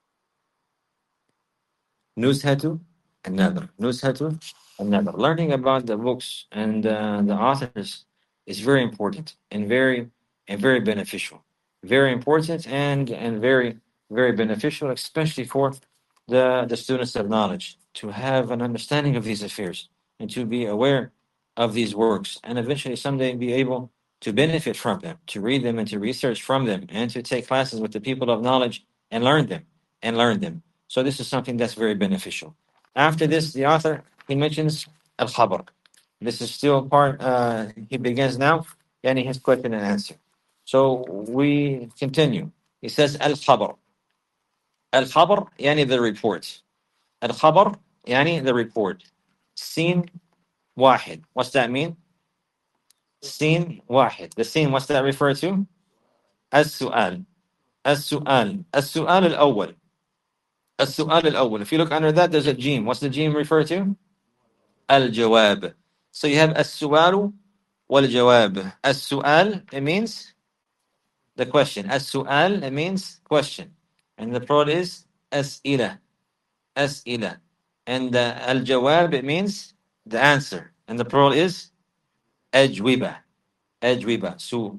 Speaker 1: Nuzhatu al-Nadr. Nuzhatu al-Nadr. Learning about the books and uh, the authors is very important and very and very beneficial. Very important and and very very beneficial, especially for the the students of knowledge, to have an understanding of these affairs and to be aware of these works, and eventually someday be able to benefit from them, to read them and to research from them, and to take classes with the people of knowledge and learn them and learn them. So this is something that's very beneficial. After this, the author, he mentions al-khabar. This is still part, uh, he begins now, yani his question and answer. So we continue. He says al-khabar. Al-khabar, yani the report. Al-khabar, yani the report. Sin wahid. What's that mean? Sin wahid. The sin, what's that refer to? As-su'al. السؤال السؤال الأول السؤال الأول. If you look under that, there's a jim. What's the jim refer to? الجواب. So you have السؤال والجواب. السؤال, it means the question. السؤال, it means question. And the plural is أسئلة. أسئلة. And uh, الجواب, it means the answer. And the plural is أجوبة. أجوبة. سو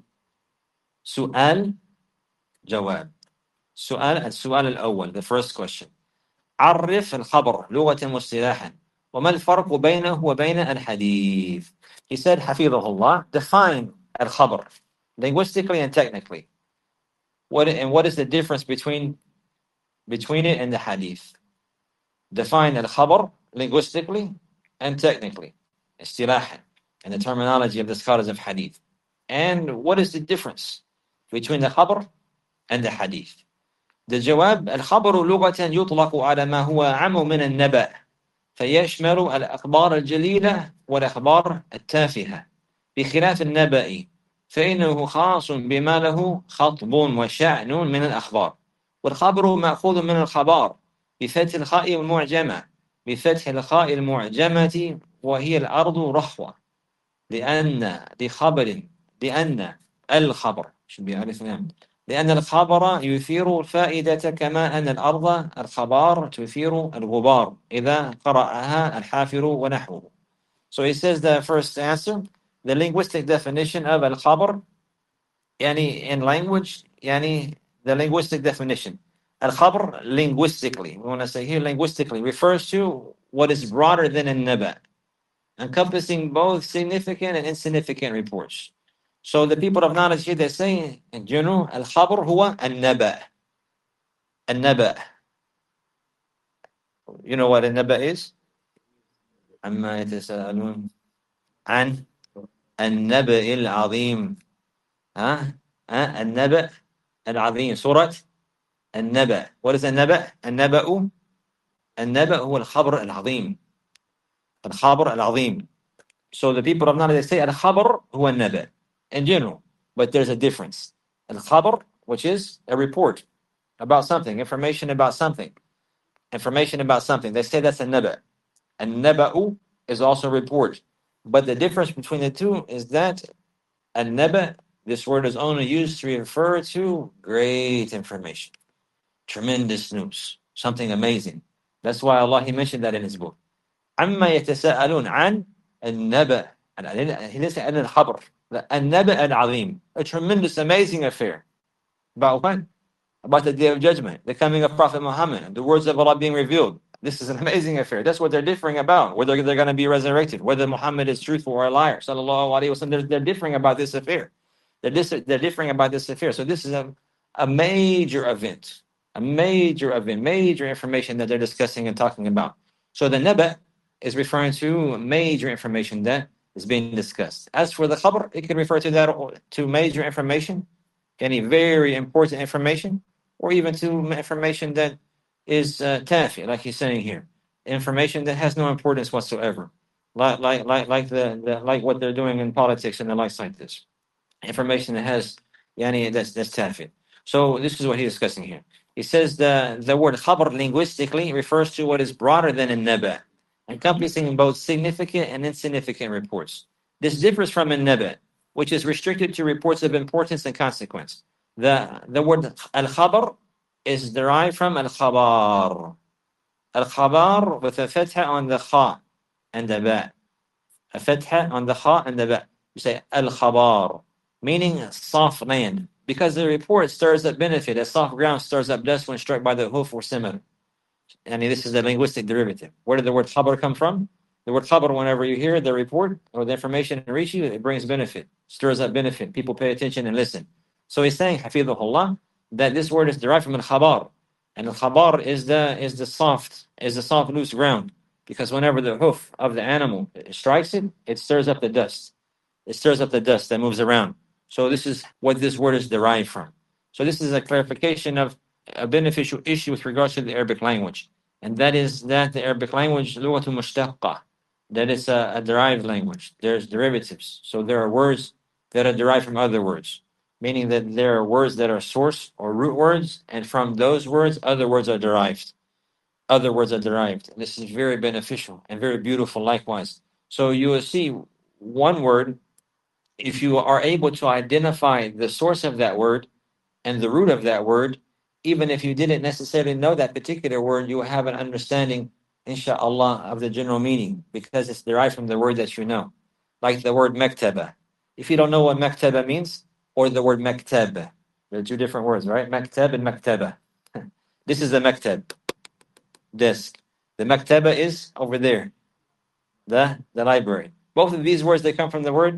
Speaker 1: سؤال جواب. سؤال السؤال الأول, the first question. عرف الخبر لغة واصطلاحا وما الفرق بينه وبين الحديث. He said حفظه الله, define الخبر linguistically and technically. What and what is the difference between between it and the hadith? Define الخبر linguistically and technically, اصطلاحا, and the terminology of the scholars of hadith. And what is the difference between the khabar and the hadith? The جواب الخبر لغة يطلق على ما هو عام من النبأ فيشمل الأخبار الجليلة والأخبار التافهة بخلاف النبأ فإنه خاص بما له خطب وشأن من الأخبار. والخبر مأخوذ من الخبار بفتح الخاء المعجمة بفتح الخاء المعجمة وهي الأرض رخوة لأن لخبر لأن الخبر should be alif lam لأن الخبر يثير الفائدة كما أن الأرض الخبار تثير الغبار إذا قرأها الحافر ونحوه. So he says the first answer, the linguistic definition of al-khabar, يعني in language, يعني the linguistic definition. Al-khabar linguistically, we want to say here linguistically, refers to what is broader than a naba, encompassing both significant and insignificant reports. So the people of knowledge here, they say in general, al-khabar huwa al-naba. Al-naba. You know what al-naba is? عما يتساءلون عن النبأ العظيم. ها ها النبأ العظيم. سورة النبأ. What is النبأ? النبأ النبأ هو الخبر العظيم. الخبر العظيم. So the people of knowledge, they say al-khabar huwa al-naba in general, but there's a difference. Al-khabar, which is a report about something, information about something, information about something. They say that's a naba. An-naba'u is also a report. But the difference between the two is that an-naba, this word is only used to refer to great information, tremendous news, something amazing. That's why Allah, He mentioned that in His book. عَمَّا يَتَسَاءَلُونَ عَنْ النَّبَأ. He didn't say al-khabar. An-naba al-azim, a tremendous, amazing affair. About what? About the day of judgment, the coming of Prophet Muhammad, the words of Allah being revealed. This is an amazing affair. That's what they're differing about, whether they're going to be resurrected, whether Muhammad is truthful or a liar. Sallallahu alaihi wasallam. They're, they're differing about this affair. They're, dis- they're differing about this affair. So this is a, a major event, a major event, major information that they're discussing and talking about. So the naba is referring to major information that is being discussed. As for the khabar, it can refer to that, to major information, any very important information, or even to information that is uh, tafi, like he's saying here, information that has no importance whatsoever, like like like like the, the like what they're doing in politics and the likes like this. Information that has yani that's that's tafi. So this is what he's discussing here. He says the the word khabar linguistically refers to what is broader than a naba, encompassing both significant and insignificant reports. This differs from a naba, which is restricted to reports of importance and consequence. The the word al-khabar is derived from al-khabar. Al-khabar with a fatha on the kha and the ba. A fatha on the kha and the ba. You say al-khabar, meaning soft land, because the report stirs up benefit, as soft ground stirs up dust when struck by the hoof or similar. And this is a linguistic derivative. Where did the word khabar come from? The word khabar, whenever you hear the report or the information reach you, it brings benefit, stirs up benefit. People pay attention and listen. So he's saying, hafidhahullah, that this word is derived from al-khabar. And al-khabar is the is the soft, is the soft loose ground. Because whenever the hoof of the animal strikes it, it stirs up the dust. It stirs up the dust that moves around. So this is what this word is derived from. So this is a clarification of a beneficial issue with regards to the Arabic language. And that is that the Arabic language, لغة مشتقة, that is a, a derived language. There's derivatives. So there are words that are derived from other words. meaning that there are words that are source or root words, and from those words, other words are derived. Other words are derived. This is very beneficial and very beautiful likewise. So you will see one word, if you are able to identify the source of that word and the root of that word, even if you didn't necessarily know that particular word, you will have an understanding, inshallah, of the general meaning because it's derived from the word that you know. Like the word maktaba. If you don't know what maktaba means, or the word maktab, they're two different words, right? Maktab and maktaba. This is the maktab, desk. The maktaba is over there, the, the library. Both of these words, they come from the word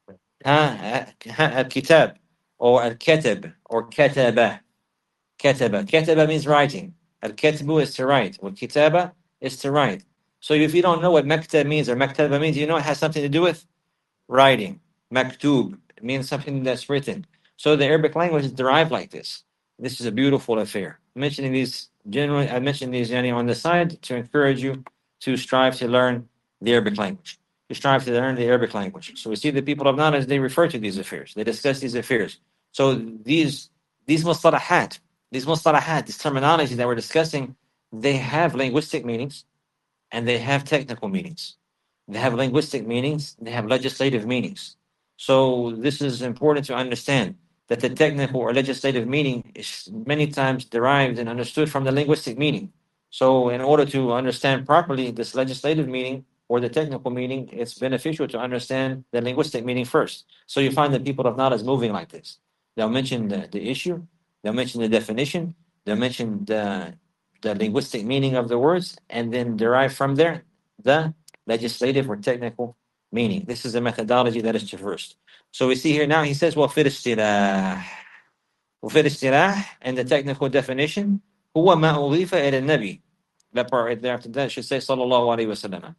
Speaker 1: ha, ha, al-kitab, or al-katab, or kataba. Kataba. Kataba means writing. Al-katbu is to write. Well, kitaba is to write. So if you don't know what maktab means or maktaba means, you know it has something to do with writing. Maktub means something that's written. So the Arabic language is derived like this. This is a beautiful affair. I'm mentioning these generally, I mentioned these yani, on the side to encourage you to strive to learn the Arabic language. To strive to learn the Arabic language. So we see the people of knowledge, they refer to these affairs. They discuss these affairs. So these these mustalahat, these mustalahat, this terminology that we're discussing, they have linguistic meanings and they have technical meanings. They have linguistic meanings, they have legislative meanings. So this is important to understand that the technical or legislative meaning is many times derived and understood from the linguistic meaning. So in order to understand properly this legislative meaning or the technical meaning, it's beneficial to understand the linguistic meaning first. So you find that people of knowledge moving like this. They'll mention the, the issue, they'll mention the definition, they'll mention the, the linguistic meaning of the words, and then derive from there the legislative or technical meaning. This is a methodology that is traversed. So we see here now, he says, وَفِي الْإِصْطِلَاحِ وَفِي الْإِصْطِلَاحِ, and the technical definition, هُوَ مَا أُضِيفَ إِلَى النَّبِي. That part right there after that should say, صلى الله عليه وسلم.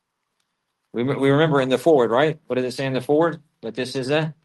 Speaker 1: We, we remember in the forward, right? What did it say in the forward? That this is a,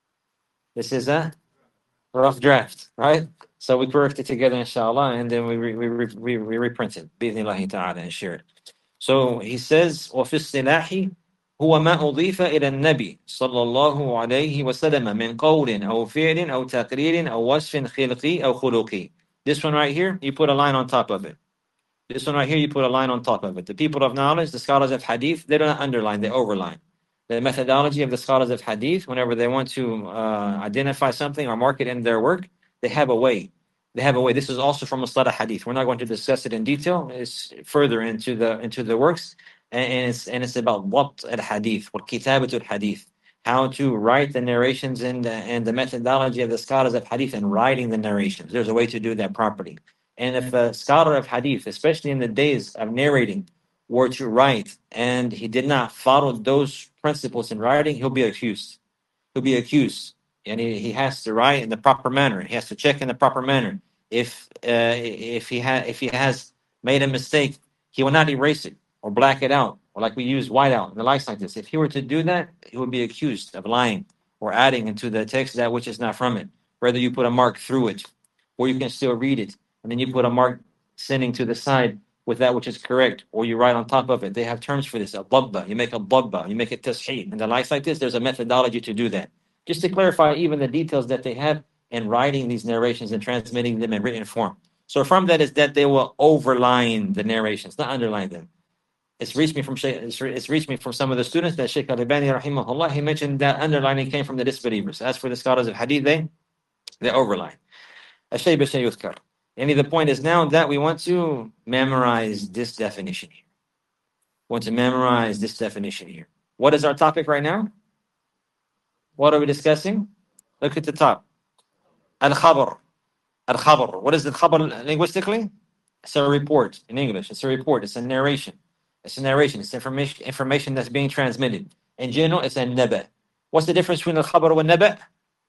Speaker 1: this is a rough draft, right? So we correct it together, inshallah, and then we re, we, re, we, we reprint it, بإذن ta'ala, and share it. So he says, وفي الصلاح هو ما أضيف إلى النبي صلى الله عليه وسلم من قول أو فعل أو تقرير أو وصف خلقي أو خلقي. This one right here, you put a line on top of it. This one right here, you put a line on top of it. The people of knowledge, the scholars of hadith, they don't underline, they overline. The methodology of the scholars of hadith, whenever they want to uh, identify something or mark it in their work, they have a way. They have a way. This is also from Mustalah Hadith. We're not going to discuss it in detail. It's further into the into the works, and, and it's and it's about what al hadith, what kitabat al hadith, how to write the narrations and the, and the methodology of the scholars of hadith and writing the narrations. There's a way to do that properly. And if a scholar of hadith, especially in the days of narrating, were to write and he did not follow those principles in writing, he'll be accused. He'll be accused. And he, he has to write in the proper manner. He has to check in the proper manner. If uh, if he ha- if he has made a mistake, he will not erase it or black it out, or like we use whiteout and the likes like this. If he were to do that, he would be accused of lying or adding into the text that which is not from it. Whether you put a mark through it, or you can still read it, and then you put a mark sending to the side with that which is correct, or you write on top of it. They have terms for this. A dabba, you make a dabba, you make it tashheed, and the likes like this. There's a methodology to do that. Just to clarify even the details that they have in writing these narrations and transmitting them in written form. So from that is that they will overline the narrations, not underline them. It's reached me from it's, it's reached me from some of the students that Shaykh Al-Albani rahimahullah, he mentioned that underlining came from the disbelievers. As for the scholars of hadith, they they overline. الشيء بالشيء يذكر. And the point is now that we want to memorize this definition here. We want to memorize this definition here. What is our topic right now? What are we discussing? Look at the top. Al-Khabar. Al-Khabar. What is the Khabar linguistically? It's a report in English. It's a report. It's a narration. It's a narration. It's information, information that's being transmitted. In general, it's a naba. What's the difference between Al-Khabar and naba?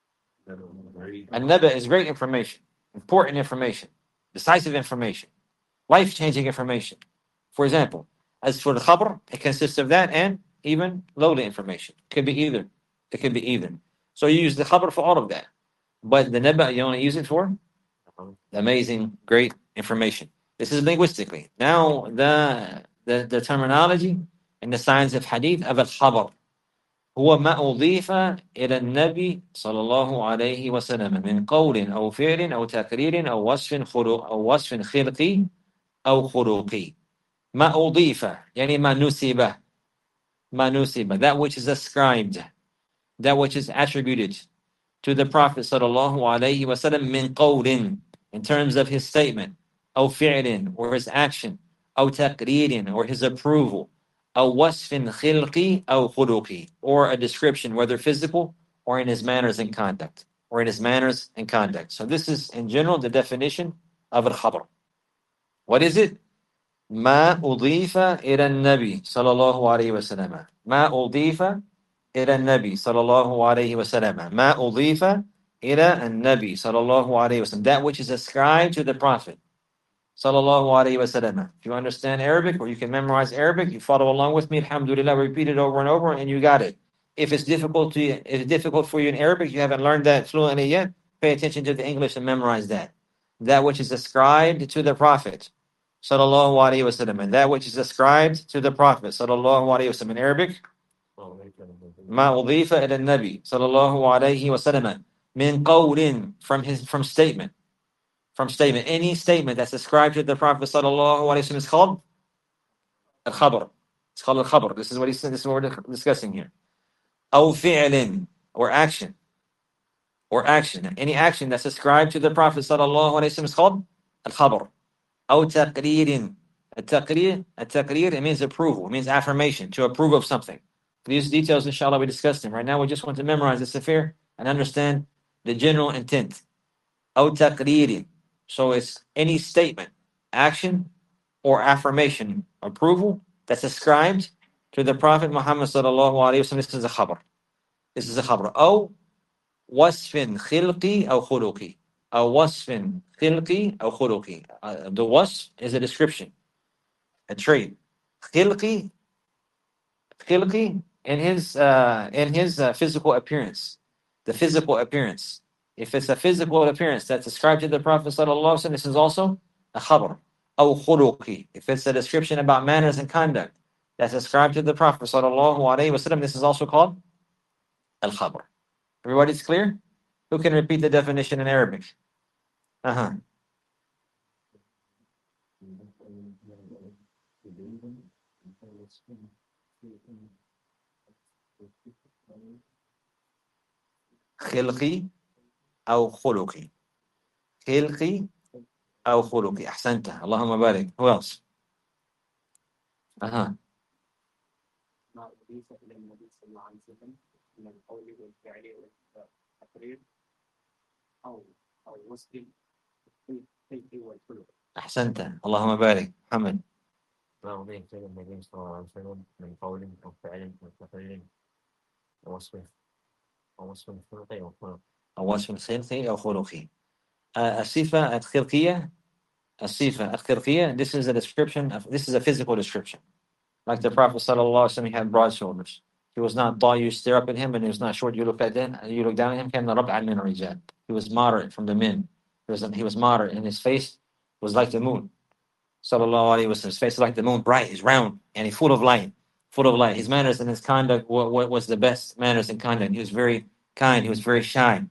Speaker 1: Al-naba is great information, important information, decisive information, life-changing information. For example, as for the Khabar, it consists of that and even lowly information. It could be either. It could be either. So you use the Khabar for all of that. But the naba, you only use it for amazing, great information. This is linguistically. Now, the, the, the terminology and the science of hadith of al-khabar. هو ما أضيف إلى النبي صلى الله عليه وسلم من قول أو فعل أو تقرير أو وصف خلق أو وصف خلقي أو خلقي. ما أضيف يعني ما نسب ما نسب that which is ascribed, that which is attributed to the Prophet sallallahu alaihi wasallam min qawlin, in terms of his statement, أو فعل, or his action, أو تقرير, or his approval, أو وصف خلقي أو خلقي, or a description, whether physical or in his manners and conduct, or in his manners and conduct. So this is in general the definition of al-khabar. What is it? ما أضيف إلى النبي صلى الله عليه وسلم. ما أضيف إلى النبي صلى الله عليه وسلم. ما أضيف إلى النبي صلى الله عليه وسلم. That which is ascribed to the Prophet صلى الله عليه وسلم. If you understand Arabic or you can memorize Arabic, you follow along with me. Alhamdulillah, repeat it over and over, and you got it. If it's difficult to you, if it's difficult for you in Arabic, you haven't learned that fluently yet, pay attention to the English and memorize that. That which is ascribed to the Prophet sallallahu alaihi wasallam, and that which is ascribed to the Prophet sallallahu alaihi wasallam. In Arabic, ما أضيف إلى النبي صلى الله عليه وسلم من قول, from his from statement, from statement, any statement that's ascribed to the Prophet sallallahu alaihi wasallam is called al-khabar. It's called al-khabar. This is what he said. This is what we're discussing here. أو فعل, or action, or action, any action that's ascribed to the Prophet sallallahu alaihi wasallam is called al-khabar. أو تقرير. التقرير, التقرير, it means approval, it means affirmation, to approve of something. These details, inshallah, we discussed them. Right now, we just want to memorize this affair and understand the general intent. أو تقرير. So it's any statement, action, or affirmation, approval, that's ascribed to the Prophet Muhammad sallallahu alaihi wasallam. This is a khabar. This is a khabar. أو وصف خلقي أو خلقي. أو وصف خلقي أو خلقي. Uh, the wasf is a description, a trait. خلقي, خلقي, in his uh, in his uh, physical appearance, the physical appearance. If it's a physical appearance that's ascribed to the Prophet sallallahu alaihi wasallam, this is also a khabar. أو خلقي. If it's a description about manners and conduct that's ascribed to the Prophet sallallahu alaihi wasallam, this is also called al khabar. Everybody's clear? Who can repeat the definition in Arabic? Uh huh. خلقي أو خلقي. خلقي أو خلقي. أحسنت. اللهم بارك. Who else? أها.
Speaker 2: ما أضيف إلى النبي صلى الله عليه وسلم من القول والفعل والتقرير أو أو وصف الخلق والخلق.
Speaker 1: أحسنت. اللهم بارك. محمد.
Speaker 2: ما أضيف إلى النبي صلى الله عليه وسلم من قول أو فعل أو تقرير أو وصف أو وصف الخلق أو خلق.
Speaker 1: أو وصف الخلقي أو خلقي. الصفة الخلقية. الصفة الخلقية. This is a description of. This is a physical description. Like the Prophet sallallahu alaihi wasallam, he had broad shoulders. He was not tall. You stare up at him, and he was not short. You look at him. You look down at him. كان ربعا من الرجال. He was moderate from the men. He was he was moderate, and his face was like the moon. Sallallahu alaihi wasallam. His face was like the moon, bright. He's round, and he's full of light. Full of light. His manners and his conduct. What, what was the best manners and conduct? He was very kind. He was very shy.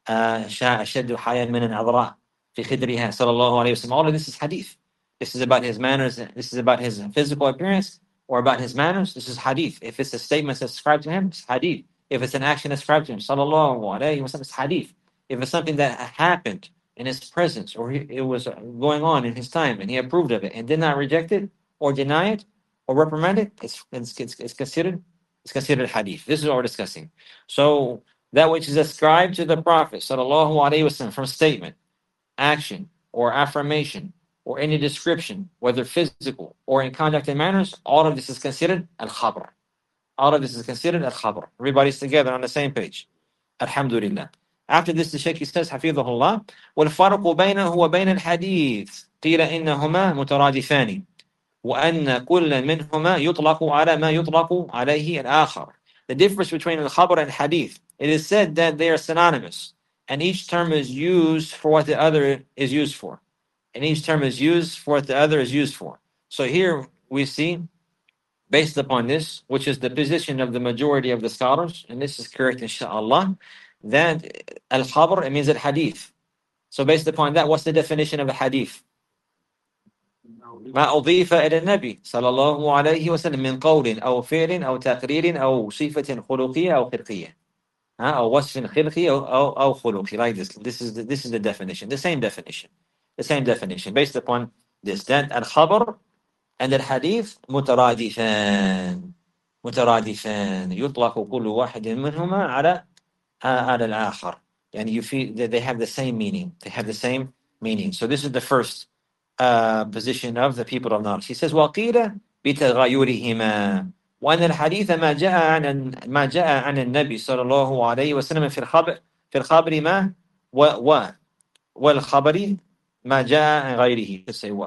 Speaker 1: أشد حياء من العذراء في خدرها صلى الله عليه وسلم. All of this is hadith. This is about his manners. This is about his physical appearance or about his manners. This is hadith. If it's a statement ascribed to him, it's hadith. If it's an action ascribed to him, sallallahu alayhi wa sallam, it's hadith. If it's something that happened in his presence or he, it was going on in his time and he approved of it and did not reject it or deny it or reprimand it, it's, it's, it's, it's considered it's considered hadith. This is what we're discussing. So that which is ascribed to the Prophet sallallahu alaihi wasallam from statement, action, or affirmation, or any description, whether physical or in conduct and manners, all of this is considered al-khabar. All of this is considered al-khabar. Everybody's together on the same page. Alhamdulillah. After this, the Shaykh says, Hafidhahullah, وَالْفَرْقُ بَيْنَهُ وَبَيْنَ الْحَدِيثِ قِيلَ إِنَّهُمَا مُتَرَادِفَانِ وَأَنَّ كُلًّا مِنْهُمَا يُطْلَقُ عَلَى مَا يُطْلَقُ عَلَيْهِ الْآخَرِ. The difference between al-khabar and hadith, it is said that they are synonymous, and each term is used for what the other is used for. And each term is used for what the other is used for. So here we see Based upon this, which is the position of the majority of the scholars, and this is correct, inshallah, that al-khabar, it means al-hadith. So based upon that, what's the definition of a hadith? ما أضيف إلى النبي صلى الله عليه وسلم من قول أو فعل أو تقرير أو صفة خلقية أو خلقية أو وصف خلقي أو أو أو خلقي, like this. This is the, this is the definition, the same definition, the same definition based upon this. That al-khabar and al-hadith مترادفان مترادفان يطلق كل واحد منهما على على الآخر. يعني you feel that they have the same meaning. They have the same meaning. So this is the first uh, position of the people of knowledge. He says وقيل بتغيرهما وأن الحديث ما جاء عن ما جاء عن النبي صلى الله عليه وسلم في الخبر في الخبر ما و, و والخبر ما جاء عن غيره.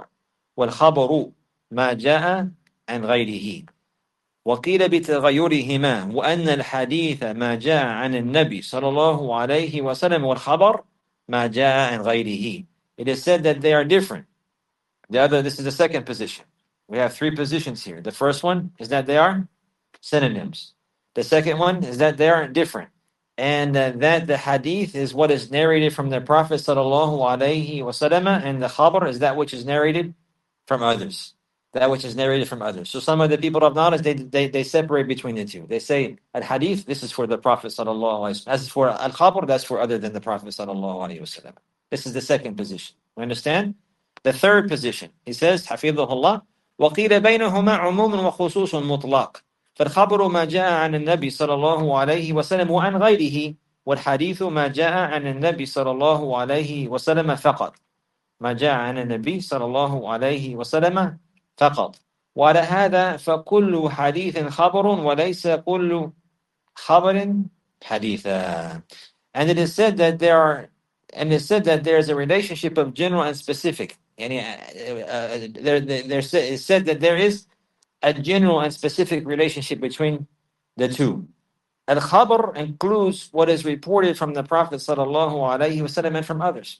Speaker 1: والخبر ما جاء عن غيره. وقيل بتغيرهما وأن الحديث ما جاء عن النبي صلى الله عليه وسلم والخبر ما جاء عن غيره. It is said that they are different. The other, this is the second position. We have three positions here. The first one is that they are synonyms. The second one is that they are different. And uh, that the hadith is what is narrated from the Prophet sallallahu alaihi wasallam, and the khabar is that which is narrated from others. That which is narrated from others. So some of the people of knowledge, they they, they separate between the two. They say al-hadith, this is for the Prophet sallallahu alaihi wasallam. As for al-khabar, that's for other than the Prophet sallallahu alaihi wasallam. This is the second position. You understand? The third position, he says, حفظه الله, وقيل بينهما عموم وخصوص مطلق. فالخبر ما جاء عن النبي صلى الله عليه وسلم وعن غيره والحديث ما جاء عن النبي صلى الله عليه وسلم فقط. ما جاء عن النبي صلى الله عليه وسلم فقط. وعلى هذا فكل حديث خبر وليس كل خبر حديثا. And it is said that there are, and it is said that there is a relationship of general and specific. And uh, uh, there, there, there is said that there is a general and specific relationship between the two. Al-Khabar includes what is reported from the Prophet sallallahu alaihi wasallam and from others.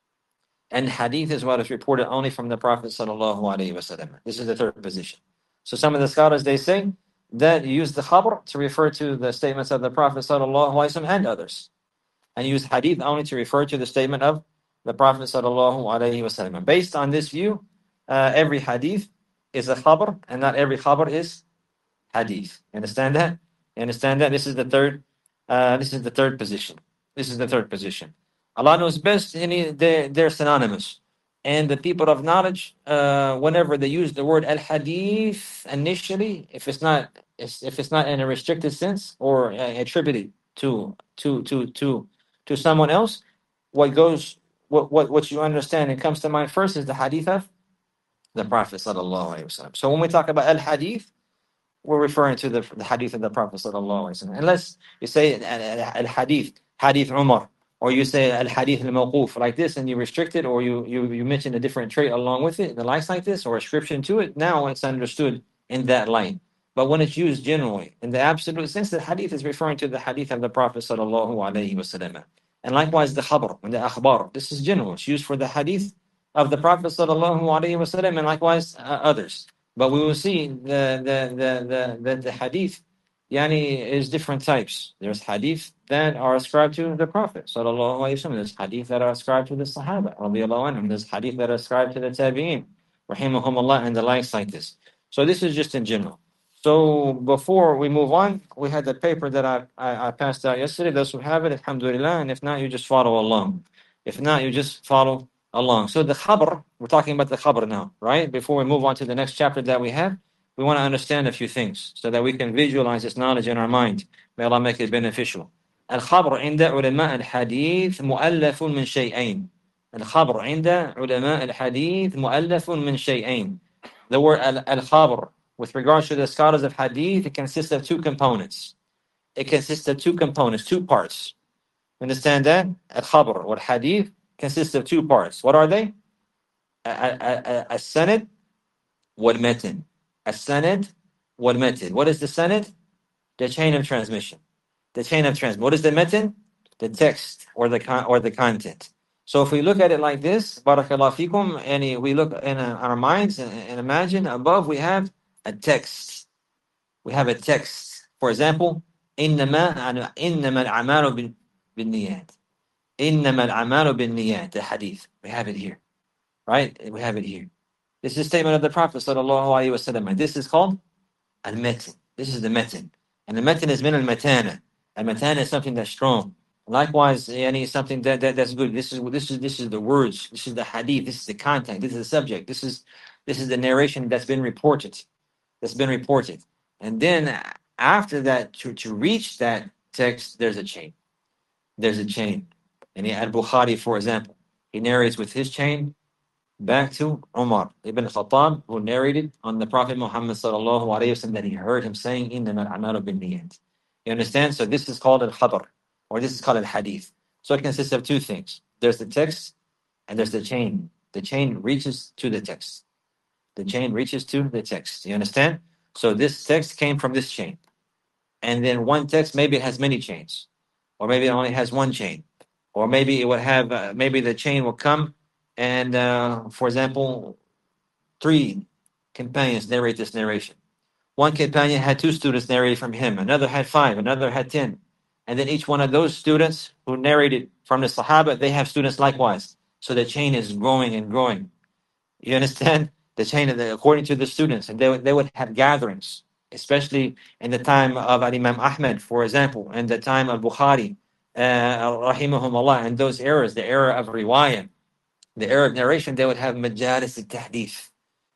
Speaker 1: And Hadith is what is reported only from the Prophet sallallahu alaihi wasallam. This is the third position. So some of the scholars, they say that you use the Khabar to refer to the statements of the Prophet sallallahu alaihi wasallam and others, and use Hadith only to refer to the statement of the Prophet sallallahu alaihi wasallam. Based on this view, uh, every Hadith is a khabar, and not every khabar is hadith. You understand that? You understand that? This is the third. Uh, this is the third position. This is the third position. Allah knows best. Any they're, they're synonymous, and the people of knowledge, uh, whenever they use the word al hadith initially, if it's not if it's not in a restricted sense or uh, attributed to to to to to someone else, what goes what what what you understand and comes to mind first is the hadith of the Prophet sallallahu alaihi wasallam. So when we talk about al-hadith, we're referring to the, the hadith of the Prophet sallallahu alaihi wasallam. Unless you say al-hadith, hadith Umar, or you say al-hadith al-mawquf like this, and you restrict it, or you, you you mention a different trait along with it, the likes like this, or ascription to it, now it's understood in that light. But when it's used generally, in the absolute sense, the hadith is referring to the hadith of the Prophet sallallahu alaihi wasallam. And likewise the khabar and the akhbar, this is general. It's used for the hadith of the Prophet sallallahu alaihi wasallam, and likewise uh, others. But we will see the the the the, the, the hadith, yani, is different types. There's hadith that are ascribed to the Prophet sallallahu alaihi wasallam. There's hadith that are ascribed to the Sahaba radiyallahu anhum. There's hadith that are ascribed to the Tabi'in rahimahumullah, and the likes like this. So this is just in general. So before we move on, we had the paper that I, I, I passed out yesterday. Those who have it, alhamdulillah, and if not, you just follow along. If not, you just follow along. So the khabar, we're talking about the khabar now, right? Before we move on to the next chapter that we have, we want to understand a few things so that we can visualize this knowledge in our mind. May Allah make it beneficial. Al-khabar inda ulama al-hadith mu'allafun min shay'ain. Al-khabar inda ulama al-hadith mu'allafun min shay'ain. The word al-khabar, with regards to the scholars of hadith, it consists of two components. It consists of two components, two parts. Understand that? Al-khabar or hadith consists of two parts. What are they? As-sanad wal-matan. As-sanad wal-matan. What is the sanad? The chain of transmission. The chain of transmission. What is the matan? The text or the con- or the content. So if we look at it like this, barakallahu fikum, and we look in our minds and, and imagine above we have a text. we have a text. For example, إنما إنما الأعمال بالنيات. إنما الأعمال بالنيات. The hadith. We have it here, right? We have it here. This is a statement of the Prophet sallallahu alaihi wasallam. And this is called al-metin. This is the metin. And the metin is min al-matana. Al-matana is something that's strong. Likewise, yani something that, that that's good. This is this is this is the words. This is the hadith. This is the content. This is the subject. This is this is the narration that's been reported. That's been reported. And then after that, to, to reach that text, there's a chain. There's a chain. And Al-Bukhari, for example, he narrates with his chain back to Umar ibn Khattab, who narrated on the Prophet Muhammad sallallahu alaihi wasallam that he heard him saying, "Innama al-a'malu bin-niyyat." You understand? So this is called al-khabar, or this is called al-hadith. So it consists of two things. There's the text, and there's the chain. The chain reaches to the text. The chain reaches to the text. You understand? So this text came from this chain, and then one text maybe it has many chains, or maybe it only has one chain, or maybe it would have uh, maybe the chain will come. And uh, for example, three companions narrate this narration. One companion had two students narrate from him. Another had five. Another had ten. And then each one of those students who narrated from the Sahaba, they have students likewise. So the chain is growing and growing. You understand? The chain, of the, according to the students. And they, would- they would have gatherings, especially in the time of Imam Ahmed, for example, and the time of Bukhari, uh, rahimahumullah, and those eras, the era of riwayah, the era of narration, they would have majalis al-tahdith.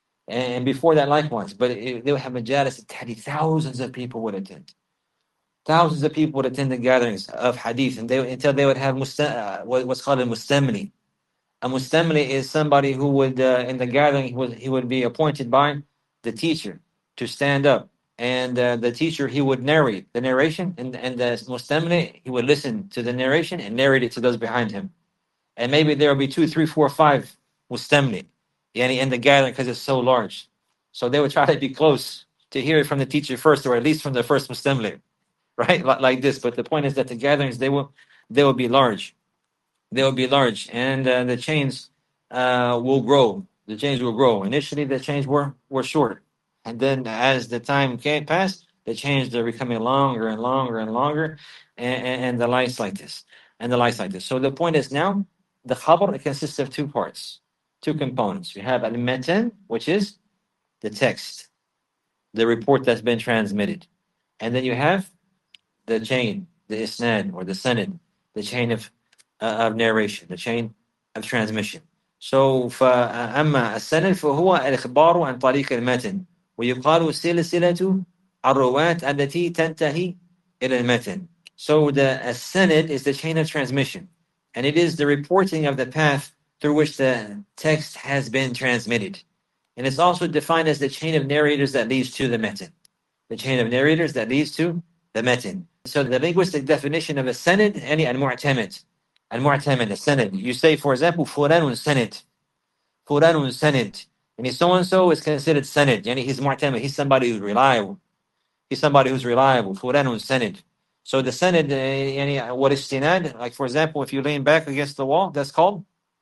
Speaker 1: And before that, likewise. But it, they would have majalis al-tahdith. Thousands of people would attend. Thousands of people would attend the gatherings of hadith, and they until they would have musta, uh, what's called a mustamli. A mustamli is somebody who would, uh, in the gathering, he would, he would be appointed by the teacher to stand up. And uh, the teacher, he would narrate the narration, and, and the mustamli, he would listen to the narration and narrate it to those behind him. And maybe there will be two, three, four, five mustamli yani in the gathering because it's so large. So they would try to be close to hear it from the teacher first, or at least from the first mustamli, right? Like, like this. But the point is that the gatherings, they will they will be large. They will be large, and uh, the chains uh, will grow. The chains will grow. Initially, the chains were, were short. And then as the time came past, the chains are becoming longer and longer and longer, and, and, and the lights like this. And the lights like this. So the point is now, the khabar, it consists of two parts, two components. You have al-matan, which is the text, the report that's been transmitted. And then you have the chain, the isnad, or the sanad, the chain of, uh, of narration, the chain of transmission. So فأما السند فهو الإخبار عن طريق المتن ويقال سلسلة الرواة التي تنتهي إلى المتن. So the sanad is the chain of transmission, and it is the reporting of the path through which the text has been transmitted. And it's also defined as the chain of narrators that leads to the metin. The chain of narrators that leads to the metin. So the linguistic definition of a sanad, any al-mu'tamid. Al-mu'tamid, a sanad. You say, for example, fulanun sanad. Fulanun sanad. And so-and-so is considered sanad. Yani he's mu'tamid. He's somebody who's reliable. He's somebody who's reliable. Fulanun sanad. So the sanad, uh, yani, what is istinad? Like, for example, if you lean back against the wall, that's called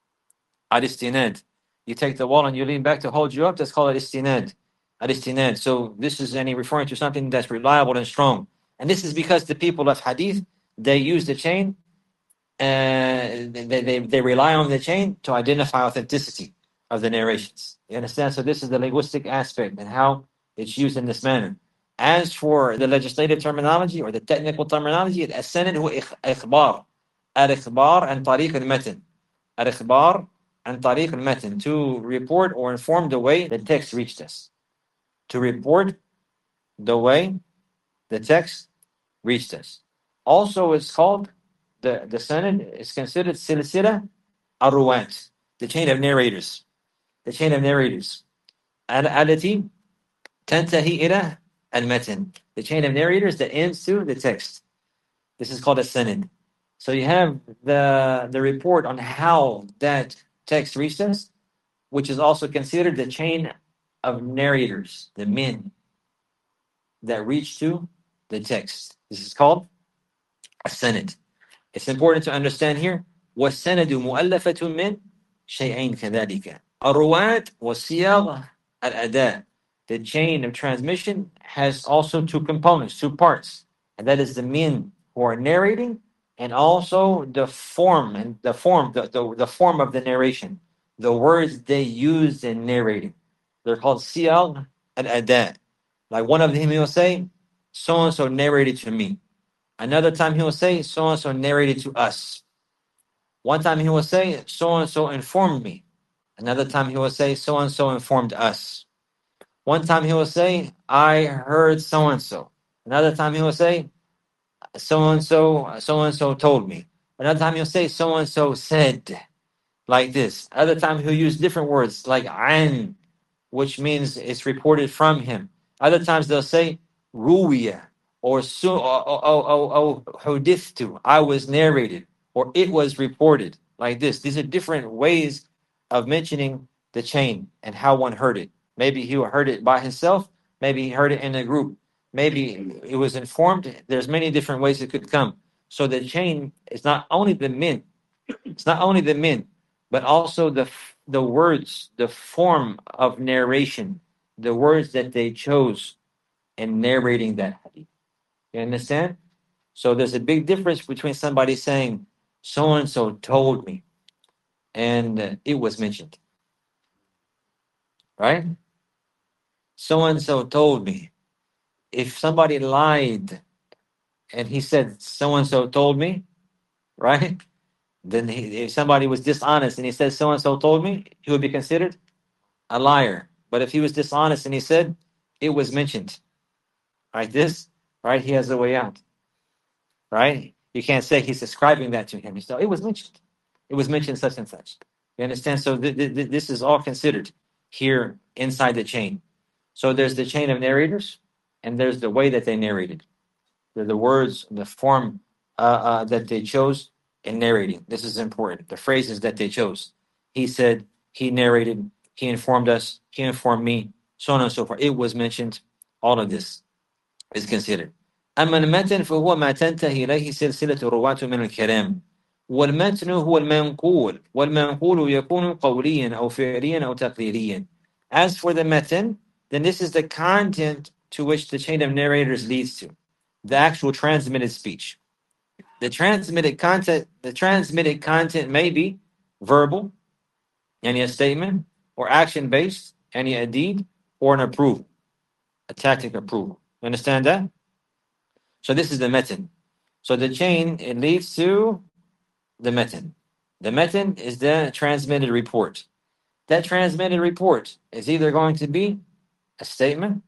Speaker 1: al-istinad. You take the wall and you lean back to hold you up, that's called al-istinad. Al-istinad. So this is any referring to something that's reliable and strong. And this is because the people of hadith, they use the chain, uh, they, they, they rely on the chain to identify authenticity of the narrations. You understand? So this is the linguistic aspect and how it's used in this manner. As for the legislative terminology or the technical terminology, as-sanad huwa ikhbar. Al-ikhbar an tariq al-matan. Al-ikhbar an tariq al-matan. To report or inform the way the text reached us. To report the way the text reached us. Also, it's called, the, the sanad is considered silsila al-ruwat, the chain of narrators. The chain of narrators. Al-alati tantahi ila al-matan. The chain of narrators that ends to the text. This is called a sanad. So you have the, the report on how that text reached us, which is also considered the chain of narrators, the men that reach to the text. This is called a sanad. It's important to understand here, والسند مؤلفة من شيئين كذلك الرواة والصياغ الأداء. the chain of transmission has also two components, two parts, and that is the men who are narrating, and also the form and the form, the, the, the form of the narration, the words they used in narrating. They're called siyal and adat. Like one of them, he will say, so and so narrated to me. Another time he will say, so and so narrated to us. One time he will say, so and so informed me. Another time he will say, so and so informed us. One time he will say, I heard so and so. Another time he will say, so and so, so and so told me. Another time he'll say, so and so said, like this. Other time he'll use different words like an, which means it's reported from him. Other times they'll say ruwiya or su or, or, or, or hudithtu, I was narrated, or it was reported, like this. These are different ways of mentioning the chain and how one heard it. Maybe he heard it by himself, maybe he heard it in a group, maybe it was informed. There's many different ways it could come. So the chain is not only the men, it's not only the men, but also the the words, the form of narration, the words that they chose in narrating that hadith. You understand? So there's a big difference between somebody saying, so and so told me, and uh, it was mentioned, right? So and so told me. If somebody lied and he said, so and so told me, right? Then he, if somebody was dishonest and he said, so and so told me, he would be considered a liar. But if he was dishonest and he said, it was mentioned, like this, right? He has a way out, right? You can't say he's ascribing that to him. You say, it was mentioned. It was mentioned such and such. You understand? So th- th- th- this is all considered here inside the chain. So there's the chain of narrators, and there's the way that they narrated. They're the words, the form uh, uh, that they chose in narrating. This is important. The phrases that they chose. He said, he narrated, he informed us, he informed me, so on and so forth. It was mentioned. All of this is considered. أما المتن فهو ما تنتهي إليه سلسلة الرواة من الكلام. والمتن هو المنقول والمنقول يكون قوليا أو فعليا أو تقريريا. As for the matan, then this is the content to which the chain of narrators leads to, the actual transmitted speech. The transmitted content, the transmitted content may be verbal, any a statement, or action based, any a deed, or an approval, a tactic approval. You understand that? So this is the matan. So the chain, it leads to the matan. The matan is the transmitted report. That transmitted report is either going to be a statement,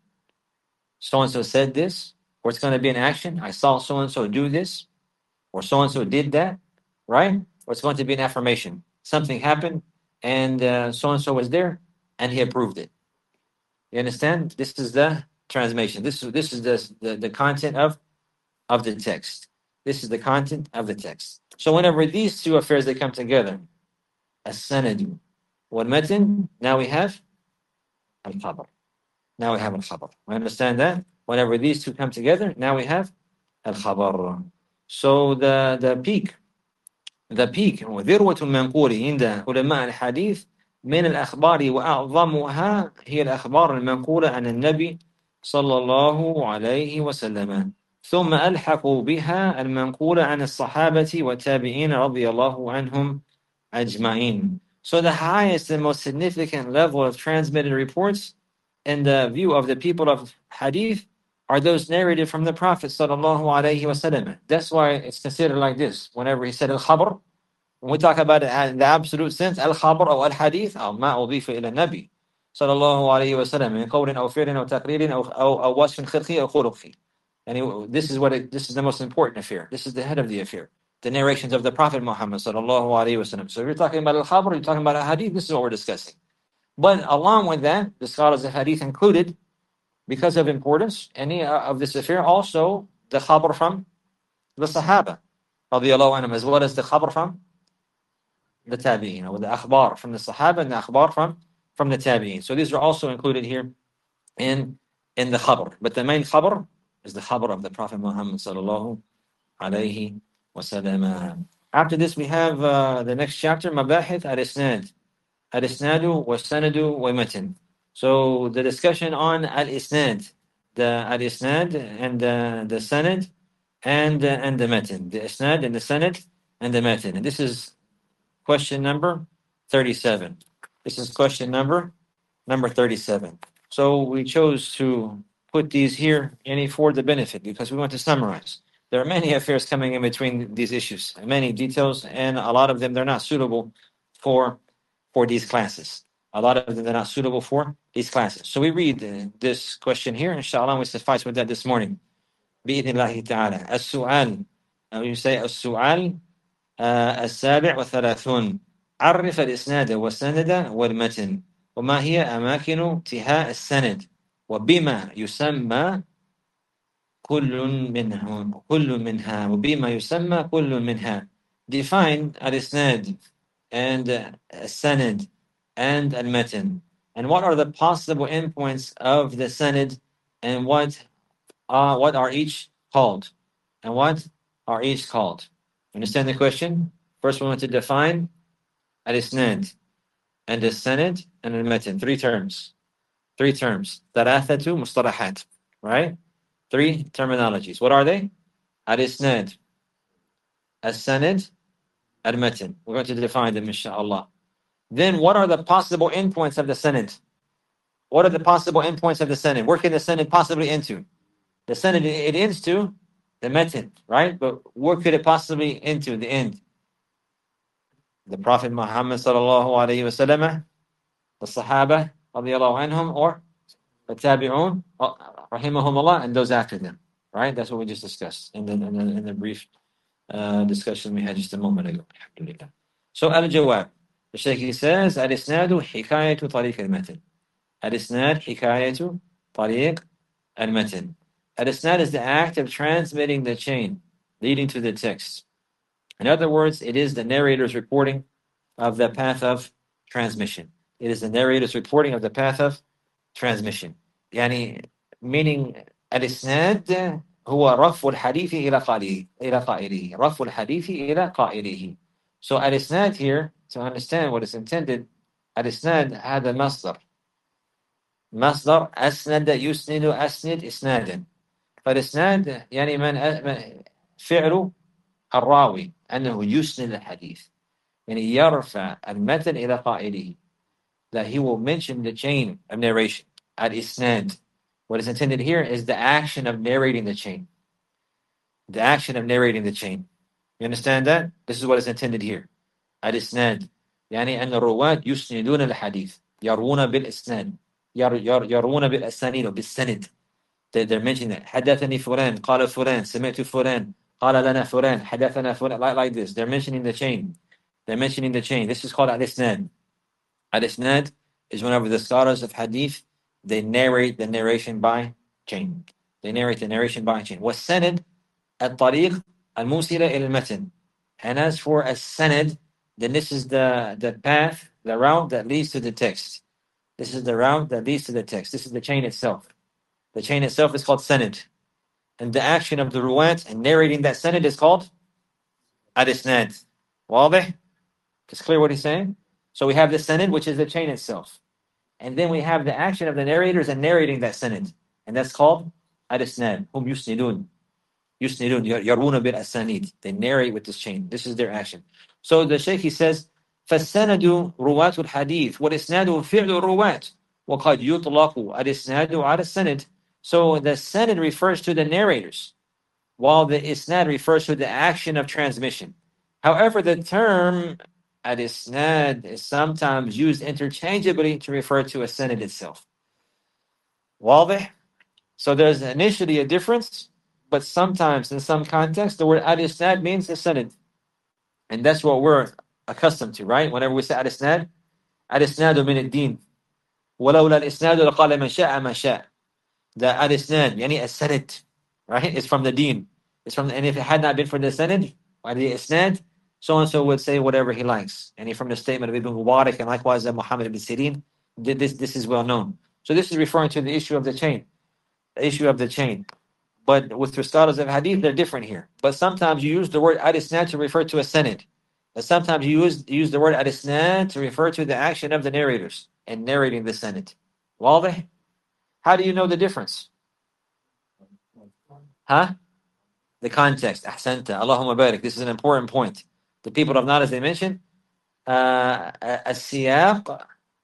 Speaker 1: so and so said this, or it's going to be an action. I saw so and so do this, or so and so did that, right? Or it's going to be an affirmation. Something happened, and so and so was there, and he approved it. You understand? This is the transmission. This is this is the the, the content of of the text. This is the content of the text. So whenever these two affairs they come together, as-sanad wal-matan, now we have al-khabar. Now we have al-khabar. We understand that? Whenever these two come together, now we have al-khabar. So the, the peak, the peak, وذروة المنقول عند علماء الحديث من الأخبار وأعظمها هي الأخبار المنقولة عن النبي صلى الله عليه وسلم. ثم ألحقوا بها المنقولة عن الصحابة والتابعين رضي الله عنهم أجمعين. So the highest and most significant level of transmitted reports in the view of the people of hadith are those narrated from the Prophet sallallahu alaihi wasallam. That's why it's considered like this. Whenever he said al-khabar, when we talk about it in the absolute sense, al-khabar or al-hadith, أو ما أضيف إلى النبي صلى الله عليه وسلم من قول أو فعل أو تقرير أو أو أو وصف خلقي أو خلقي. And this is what it, this is the most important affair. This is the head of the affair. The narrations of the Prophet Muhammad sallallahu alaihi wasallam. So if you're talking about al-khabar, you're talking about a hadith. This is what we're discussing. But along with that, the scholars of hadith included, because of importance, any uh, of this affair, also the khabar from the Sahaba, radiallahu anhum, as well as the khabar from the Tabi'in, or the akhbar from the Sahaba and the akhbar from, from the Tabi'in. So these are also included here in, in the khabar. But the main khabar is the khabar of the Prophet Muhammad sallallahu alayhi wa sallam. After this, we have uh, the next chapter, Mabahith al-Isnad. Al-Isnadu wa Sanadu wa Matan. So the discussion on al-isnad, the al-isnad and the, the sanad and the, and the matan, the isnad and the sanad and the matan. And this is question number thirty-seven. This is question number number thirty-seven. So we chose to put these here any for the benefit because we want to summarize. There are many affairs coming in between these issues, many details, and a lot of them they're not suitable for for these classes. A lot of them they're not suitable for these classes. So we read uh, this question here. Inshallah, we suffice with that this morning. بإذن الله تعالى. السؤال, uh, you say السؤال uh, السابع والثلاثون. عرف الإسناد والسند والمتن. وما هي أماكن انتهاء السند وبما يسمى كل منهم كل منها وبما يسمى كل منها. Define al-isnad and uh, sanad and al-matan, and what are the possible endpoints of the sanad, and what uh, what are each called, and what are each called. Understand the question? First, we want to define al-isnad and the sanad and al-matan. Three terms. Three terms. ثلاثة مصطلحات. Right? Three terminologies. What are they? Al-isnad, al-sanad, al-matan. We're going to define them, inshallah. Then what are the possible endpoints of the sanad? What are the possible endpoints of the sanad? Where can the sanad possibly end to? The sanad, it ends to the matan, right? But where could it possibly end to, the end? The Prophet Muhammad sallallahu alayhi wa sallam, the Sahaba radiallahu anhum, or the Tabi'un rahimahumullah, and those after them, right? That's what we just discussed in the, in the, in the brief uh, discussion we had just a moment ago. Alhamdulillah. So al-jawab, the Shaykh says, al-isnadu hikayatu tariq al-matan. Al-isnad hikayatu tariq al-matan. Al-isnad is the act of transmitting the chain leading to the text. In other words, it is the narrator's reporting of the path of transmission. It is the narrator's reporting of the path of transmission. Yani, meaning al-isnad هو رفع الحديث إلى قائله إلى قائله رفع الحديث إلى قائله. So al-isnad here, to understand what is intended, al-isnad هذا مصدر مصدر أسند يسند أسند إسنادا. فالإسناد يعني من فعل الراوي أنه يسند الحديث، يعني يرفع المتن إلى قائله, that he will mention the chain of narration. Al-isnad, what is intended here is the action of narrating the chain. The action of narrating the chain. You understand that? This is what is intended here. Al-isnad, يعني أن الرواة يسندون الحديث يروون بالإسناد يروون بالأسانيد وبالسند. They're mentioning that. حدثني فلان قال فلان سمعت فلان قال لنا فلان حدثنا فلان, like, like this. They're mentioning the chain. They're mentioning the chain. This is called al-isnad. Al-isnad is whenever the scholars of hadith, they narrate the narration by chain. They narrate the narration by chain. والسند الطريق الموصلة إلى المتن. And as for as-sanad, then this is the, the path, the route that leads to the text. This is the route that leads to the text. This is the chain itself. The chain itself is called sanad. And the action of the ruwat and narrating that sanad is called al-isnad. واضح? It's clear what he's saying? So we have the sanad, which is the chain itself. And then we have the action of the narrators and narrating that sanad. And that's called al-isnad. Hum yusnidun. Yusnidun. Yaruna bil asanid. They narrate with this chain. This is their action. So the Shaykh, he says, فَالسَّنَدُ رُوَاتُ الْحَدِيثِ وَالْإِسْنَادُ فِعْلُ الرُّوَاتِ وَقَدْ يُطْلَقُ الْإِسْنَادُ عَلَى السَّنَدِ. So the sanad refers to the narrators, while the isnad refers to the action of transmission. However, the term al-isnad is sometimes used interchangeably to refer to a sanad itself. واضح? So there's initially a difference, but sometimes in some contexts, the word al-isnad means a sanad. And that's what we're accustomed to, right? Whenever we say al-isnad, al-isnadu min ad-din. وَلَوْلَا الْإِسْنَادُ لَقَالَ مَنْ شَاءَ مَا شَاءَ. The al-isnad, yani as-sanad, right? It's from the deen. It's from the, and if it had not been for the sanad, or the isnad, so-and-so would say whatever he likes. And from the statement of Ibn Mubarak, and likewise uh, Muhammad ibn Sirin, this, this is well known. So this is referring to the issue of the chain. The issue of the chain. But with the scholars of hadith, they're different here. But sometimes you use the word al-isnad to refer to a sanad. And sometimes you use, use the word al-isnad to refer to the action of the narrators and narrating the sanad. واضح? How do you know the difference? Huh? The context. أحسنت. Allahumma barik. This is an important point. The people of knowledge, they mentioned uh, السياق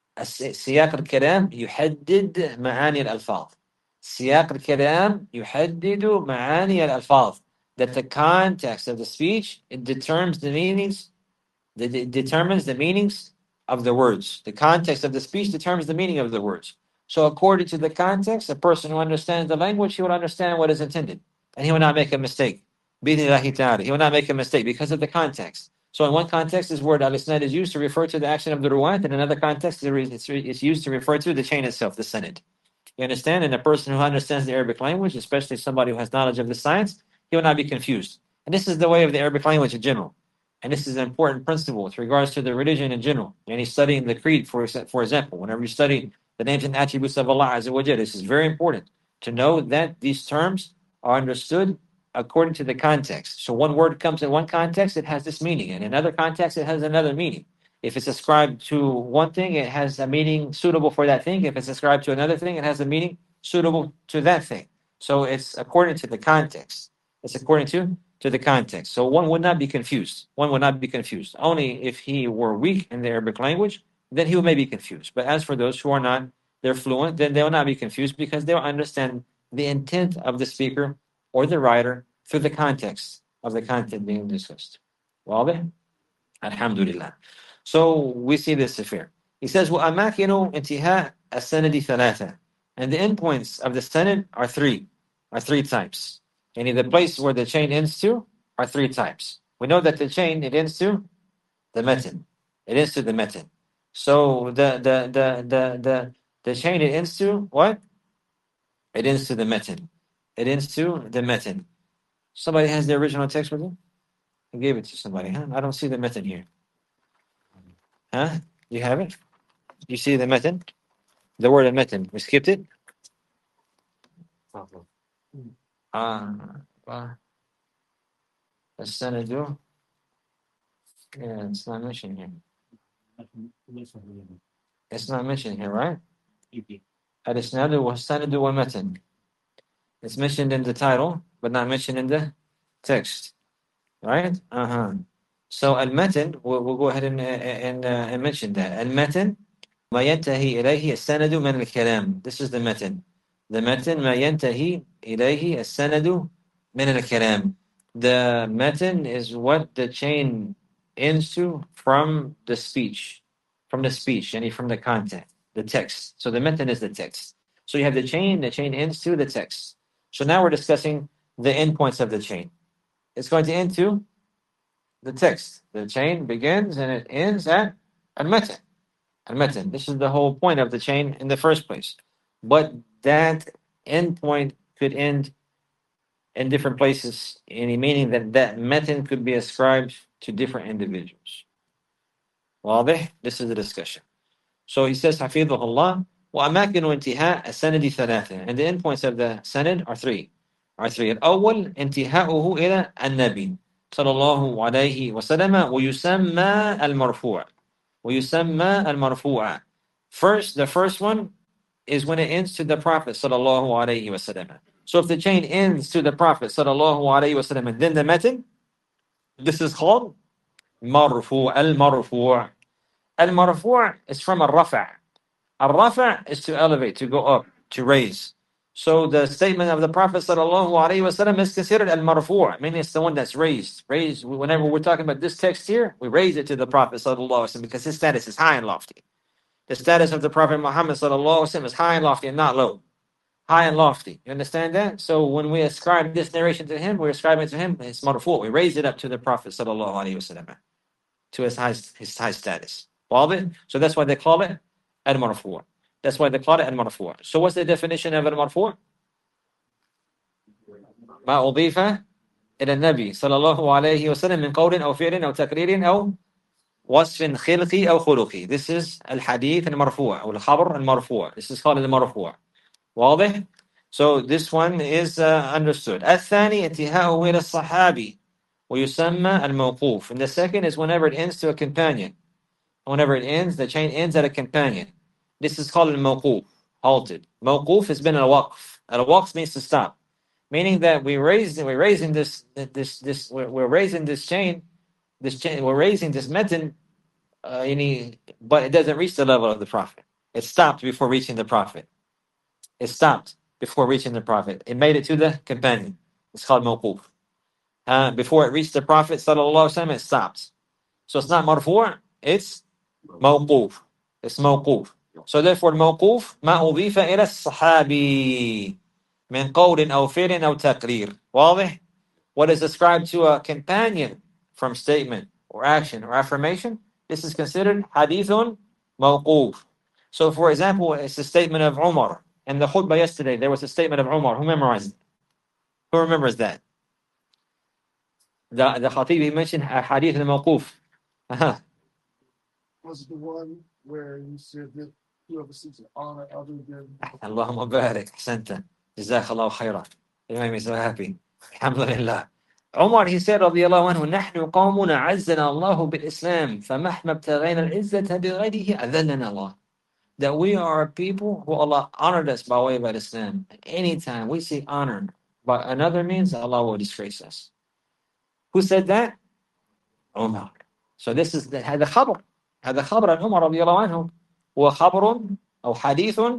Speaker 1: سياق الكلام يحدد معاني الألفاظ. سياق الكلام يحدد معاني الألفاظ. That the context of the speech, it determines the meanings, it determines the meanings of the words. The context of the speech determines the meaning of the words. So according to the context, a person who understands the language, he will understand what is intended. And he will not make a mistake. He will not make a mistake because of the context. So in one context, this word al-isnad is used to refer to the action of the ruwat. In another context, it's used to refer to the chain itself, the sanad. You understand? And a person who understands the Arabic language, especially somebody who has knowledge of the science, he will not be confused. And this is the way of the Arabic language in general. And this is an important principle with regards to the religion in general. And he's studying the creed, for, for example. Whenever you study the names and attributes of Allah Azza wa Jalla, this is very important to know that these terms are understood according to the context. So one word comes in one context, it has this meaning. In another context, it has another meaning. If it's ascribed to one thing, it has a meaning suitable for that thing. If it's ascribed to another thing, it has a meaning suitable to that thing. So it's according to the context. It's according to, to the context. So one would not be confused. One would not be confused. Only if he were weak in the Arabic language, then he may be confused. But as for those who are not, they're fluent, then they will not be confused because they will understand the intent of the speaker or the writer through the context of the content being discussed. واضح? Alhamdulillah. So we see this affair. He says, وَأَمَاكِنُ انتهاء السَّنَدِ ثَلَاثَةً. And the endpoints of the sanad are three, are three types. And the place where the chain ends to are three types. We know that the chain, it ends to the metin. It ends to the metin. So the the the the the, the chain it ends to what? It ends to the metin. It ends to the metin. Somebody has the original text with them? I gave it to somebody, huh? I don't see the metin here. Huh? You have it? You see the metin? The word metin. We skipped it? Ah, uh, السند. Yeah, it's not mentioned here. It's not mentioned here, right? Al-isnadu was-sanadu wa-matan. It's mentioned in the title, but not mentioned in the text, right? Uh-huh. So al-matan, we'll, we'll go ahead and, and, uh, and mention that. Al-matan, ma yantahi ilayhi as-sanadu min al-kalam. This is the matan. The matan, ma yantahi ilayhi as-sanadu min al-kalam. The matan is what the chain ends to from the speech, from the speech, and from the content, the text. So the matan is the text. So you have the chain, the chain ends to the text. So now we're discussing the endpoints of the chain. It's going to end to the text. The chain begins and it ends at al-matan. Al-matan. This is the whole point of the chain in the first place. But that endpoint could end in different places, any meaning that that matan could be ascribed to different individuals. واضح? This is the discussion. So he says, حفظه الله وأماكن انتهاء السند ثلاثة. And the endpoints of the sanad are three. Are three. الأول انتهاؤه إلى النبي صلى الله عليه وسلم ويسمى المرفوع. ويسمى المرفوع. First, the first one is when it ends to the Prophet صلى الله عليه وسلم. So if the chain ends to the Prophet sallallahu alaihi wasallam and then the matan, this is called marfu', al-marfu'. Al-marfu' is from al-rafa'. Al-rafa' is to elevate, to go up, to raise. So the statement of the Prophet sallallahu alaihi wasallam is considered al-marfu', meaning it's the one that's raised. Raised. Whenever we're talking about this text here, we raise it to the Prophet sallallahu alaihi wasallam because his status is high and lofty. The status of the Prophet Muhammad sallallahu alaihi wasallam is high and lofty and not low. High and lofty. You understand that? So when we ascribe this narration to him, we're ascribing it to him. It's marfu'. We raise it up to the Prophet sallallahu alaihi wasallam, to his high, his high status. So that's why they call it al-marfu'. That's why they call it al-marfu'. So what's the definition of al-marfu'? ما أضيف إلى النبي صلى الله عليه وسلم من قول أو فعل أو تقرير أو وصف خلقي أو خلقي. This is al-hadith al-marfu' أو الخبر al-marfu'. This is called al-marfu'. واضح? So this one is uh, understood. الثاني انتهاؤه إلى الصحابي ويسمى الموقوف. And the second is whenever it ends to a companion. Whenever it ends, the chain ends at a companion. This is called al-mawquf. halted. Mawquf has been al-waqf. Al-waqf means to stop, meaning that we raised, we're raising this, this, this, we're, we're raising this chain, this chain, we're raising this metin, uh, any, but it doesn't reach the level of the Prophet. It stopped before reaching the Prophet. It stopped before reaching the Prophet. It made it to the companion. It's called mawquf. Uh, before it reached the Prophet, sallallahu alaihi wasallam, it stopped. So it's not marfu', it's mawquf. It's mawquf. So therefore, mawquf ما أضيف إلى الصحابي من قول أو فعل أو تقرير. واضح? What is ascribed to a companion from statement or action or affirmation, this is considered hadithun mawquf. So for example, it's a statement of Umar. In the khutbah yesterday, there was a statement of Umar. Who memorized it? Who remembers that? The, the Khatib, he mentioned a hadith al-mawquf. Uh-huh.
Speaker 3: Was the one where you said that whoever seeks honor other than
Speaker 1: Allahumma barik. Ahsanta. Jazakallahu khairan. You made me so happy. Alhamdulillah. Umar, he said, رضي الله عنه, نحن قوم عزنا الله بالإسلام فمهما ابتغينا العزة بغيره أذلنا الله. That we are a people who Allah honored us by way of Islam. Anytime we seek honor by another means, Allah will disgrace us. Who said that? Umar. So this is the هذا خبر. هذا خبر عن عمر رضي الله عنه. هو خبر أو حديث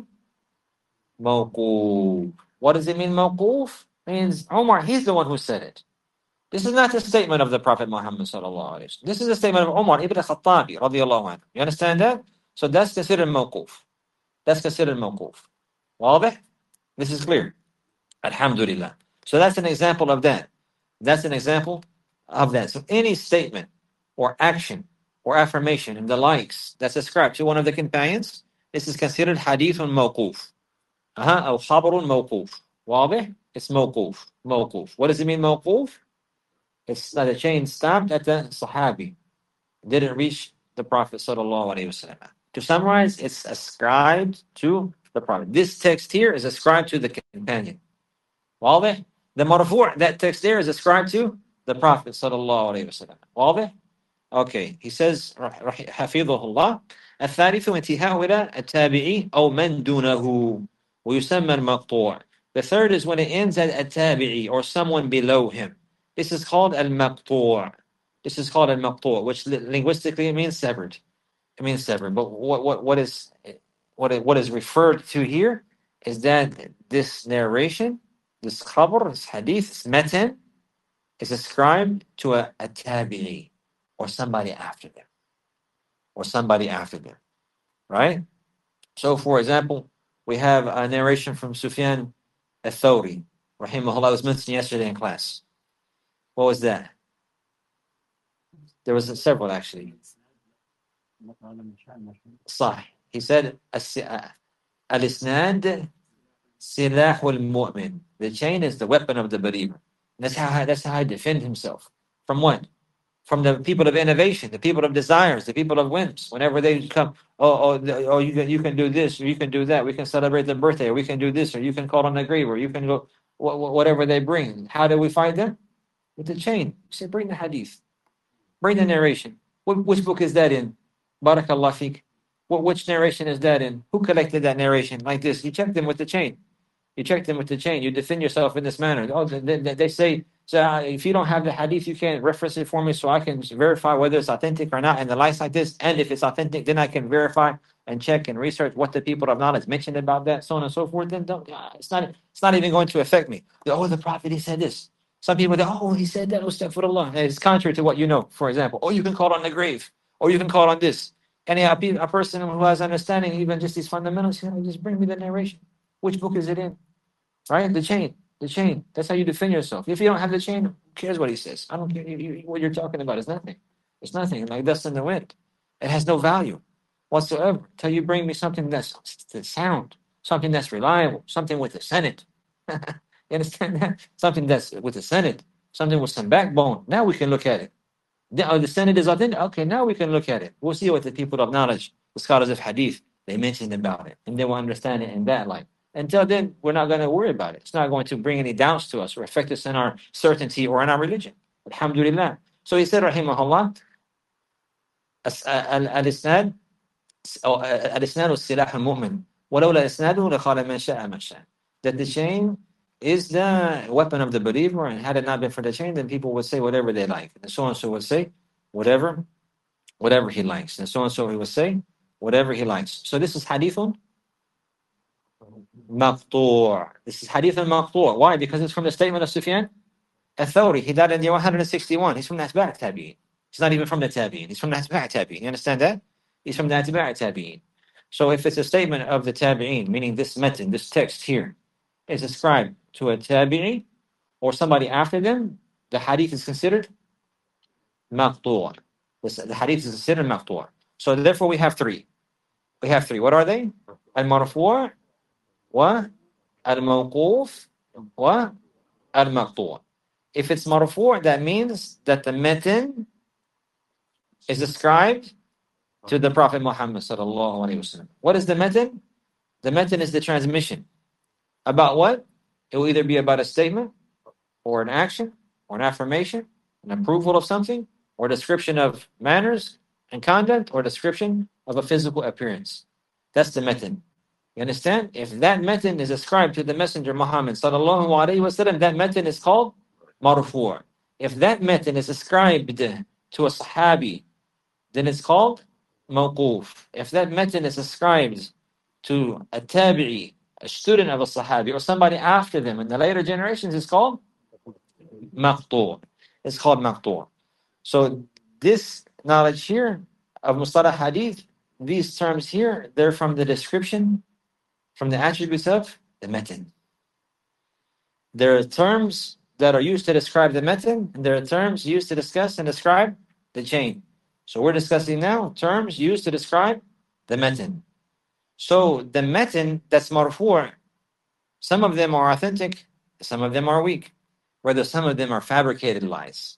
Speaker 1: موقوف. What does it mean موقوف? Means Umar, he's the one who said it. This is not a statement of the Prophet Muhammad sallallahu alaihi wasallam. This is a statement of Umar ibn Khattabi radiyallahu anhu. You understand that? So that's considered mawquf. That's considered mawquf. واضح? This is clear. Alhamdulillah. So that's an example of that. That's an example of that. So any statement or action or affirmation and the likes that's ascribed to one of the companions, this is considered hadithun mawquf. Uh-huh. Or khabarun mawquf. واضح? It's mawquf. Mawquf. What does it mean mawquf? It's that the chain stopped at the Sahabi. It didn't reach the Prophet sallallahu alaihi wasallam. To summarize, it's ascribed to the Prophet. This text here is ascribed to the companion. واضح? The marfu', that text there is ascribed to the Prophet sallallahu alaihi wasallam. واضح? Okay, he says, حفظه الله. الثالث انتهاء إلى التابعي أو من دونه ويسمى المقطوع. The third is when it ends at التابعي or someone below him. This is called al-maqtu'. This is called al-maqtu', which linguistically means severed. It means severed. But what what what is what is, what is referred to here is that this narration, this khabar, this hadith, this matan, is ascribed to a, a tabi'i or somebody after them, or somebody after them, right? So, for example, we have a narration from Sufyan al-Thawri, rahimahullah, was mentioned yesterday in class. What was that? There was several actually. صح. He said, Al-Isnad Silahul Mu'min. The chain is the weapon of the believer. That's how that's how he defend himself. From what? From the people of innovation, the people of desires, the people of whims. Whenever they come, oh, oh, oh you can, you can do this, or you can do that. We can celebrate the birthday, or we can do this, or you can call on the grave, or you can go, whatever they bring. How do we fight them? With the chain. You say, bring the hadith. Bring the narration. What, which book is that in? Barakallah fiqh. What, which narration is that in? Who collected that narration? Like this. You check them with the chain. You check them with the chain. You defend yourself in this manner. Oh, they, they, they say, so uh, if you don't have the hadith, you can reference it for me so I can verify whether it's authentic or not, and the likes like this. And if it's authentic, then I can verify and check and research what the people of knowledge mentioned about that, so on and so forth. Then don't. Uh, it's not. It's not even going to affect me. Oh, the Prophet, he said this. Some people say, oh, he said that, astaghfirullah. It's contrary to what you know, for example. Or you can call on the grave. Or you can call on this. Any a, a person who has understanding, even just these fundamentals, you know, just bring me the narration. Which book is it in? Right? The chain. The chain. That's how you defend yourself. If you don't have the chain, who cares what he says? I don't care. You, you, what you're talking about is nothing. It's nothing. Like dust in the wind. It has no value whatsoever. Until you bring me something that's, that's sound, something that's reliable, something with a Senate. You understand that? Something that's with the Senate, something with some backbone. Now we can look at it. The, oh, the Senate is authentic. Okay, now we can look at it. We'll see what the people of knowledge, the scholars of hadith, they mentioned about it, and they will understand it in that light. Until then, we're not going to worry about it. It's not going to bring any doubts to us or affect us in our certainty or in our religion. Alhamdulillah. So he said, rahimahullah, al-isnad, al-isnad al-silah al-mu'min. وَلَوْلَا إِسْنَادُهُ لَقَالَ مَنْ شَاءَ مَا شَاءَ. That the chain is the weapon of the believer, and had it not been for the chain, then people would say whatever they like. And so and so would say whatever, whatever he likes. And so and so he would say whatever he likes. So this is hadithun maqtu'. This is hadithun maqtu'. Why? Because it's from the statement of Sufyan al-Thawri. He died in the year one hundred sixty-one. He's from the Atba' Tabi'in. He's not even from the Tabi'in. He's from the Atba' Tabi'in. You understand that? He's from the Atba' Tabi'in. So if it's a statement of the Tabi'in, meaning this metin, this text here, is ascribed to a Tabi'i or somebody after them, the hadith is considered maqtu'. The hadith is considered maqtu'. So therefore we have three. We have three. What are they? Al-marfu' wa al-mawquf wa al-maqtu'. If it's marfu', that means that the metin is ascribed to the Prophet Muhammad sallallahu alaihi wasallam. What is the metin? The metin is the transmission. About what? It will either be about a statement, or an action, or an affirmation, an approval of something, or description of manners and conduct, or description of a physical appearance. That's the metin. You understand? If that metin is ascribed to the Messenger Muhammad sallallahu alaihi wasallam, that metin is called marfu'. If that metin is ascribed to a sahabi, then it's called mawquf. If that metin is ascribed to a tabi'i, a student of a sahabi, or somebody after them in the later generations, it's called maqtu'. It's called maqtu'. So this knowledge here of mustalah hadith, these terms here, they're from the description, from the attributes of the metin. There are terms that are used to describe the metin, and there are terms used to discuss and describe the chain. So we're discussing now terms used to describe the metin. So the metin that's marfu', some of them are authentic, some of them are weak, whether some of them are fabricated lies.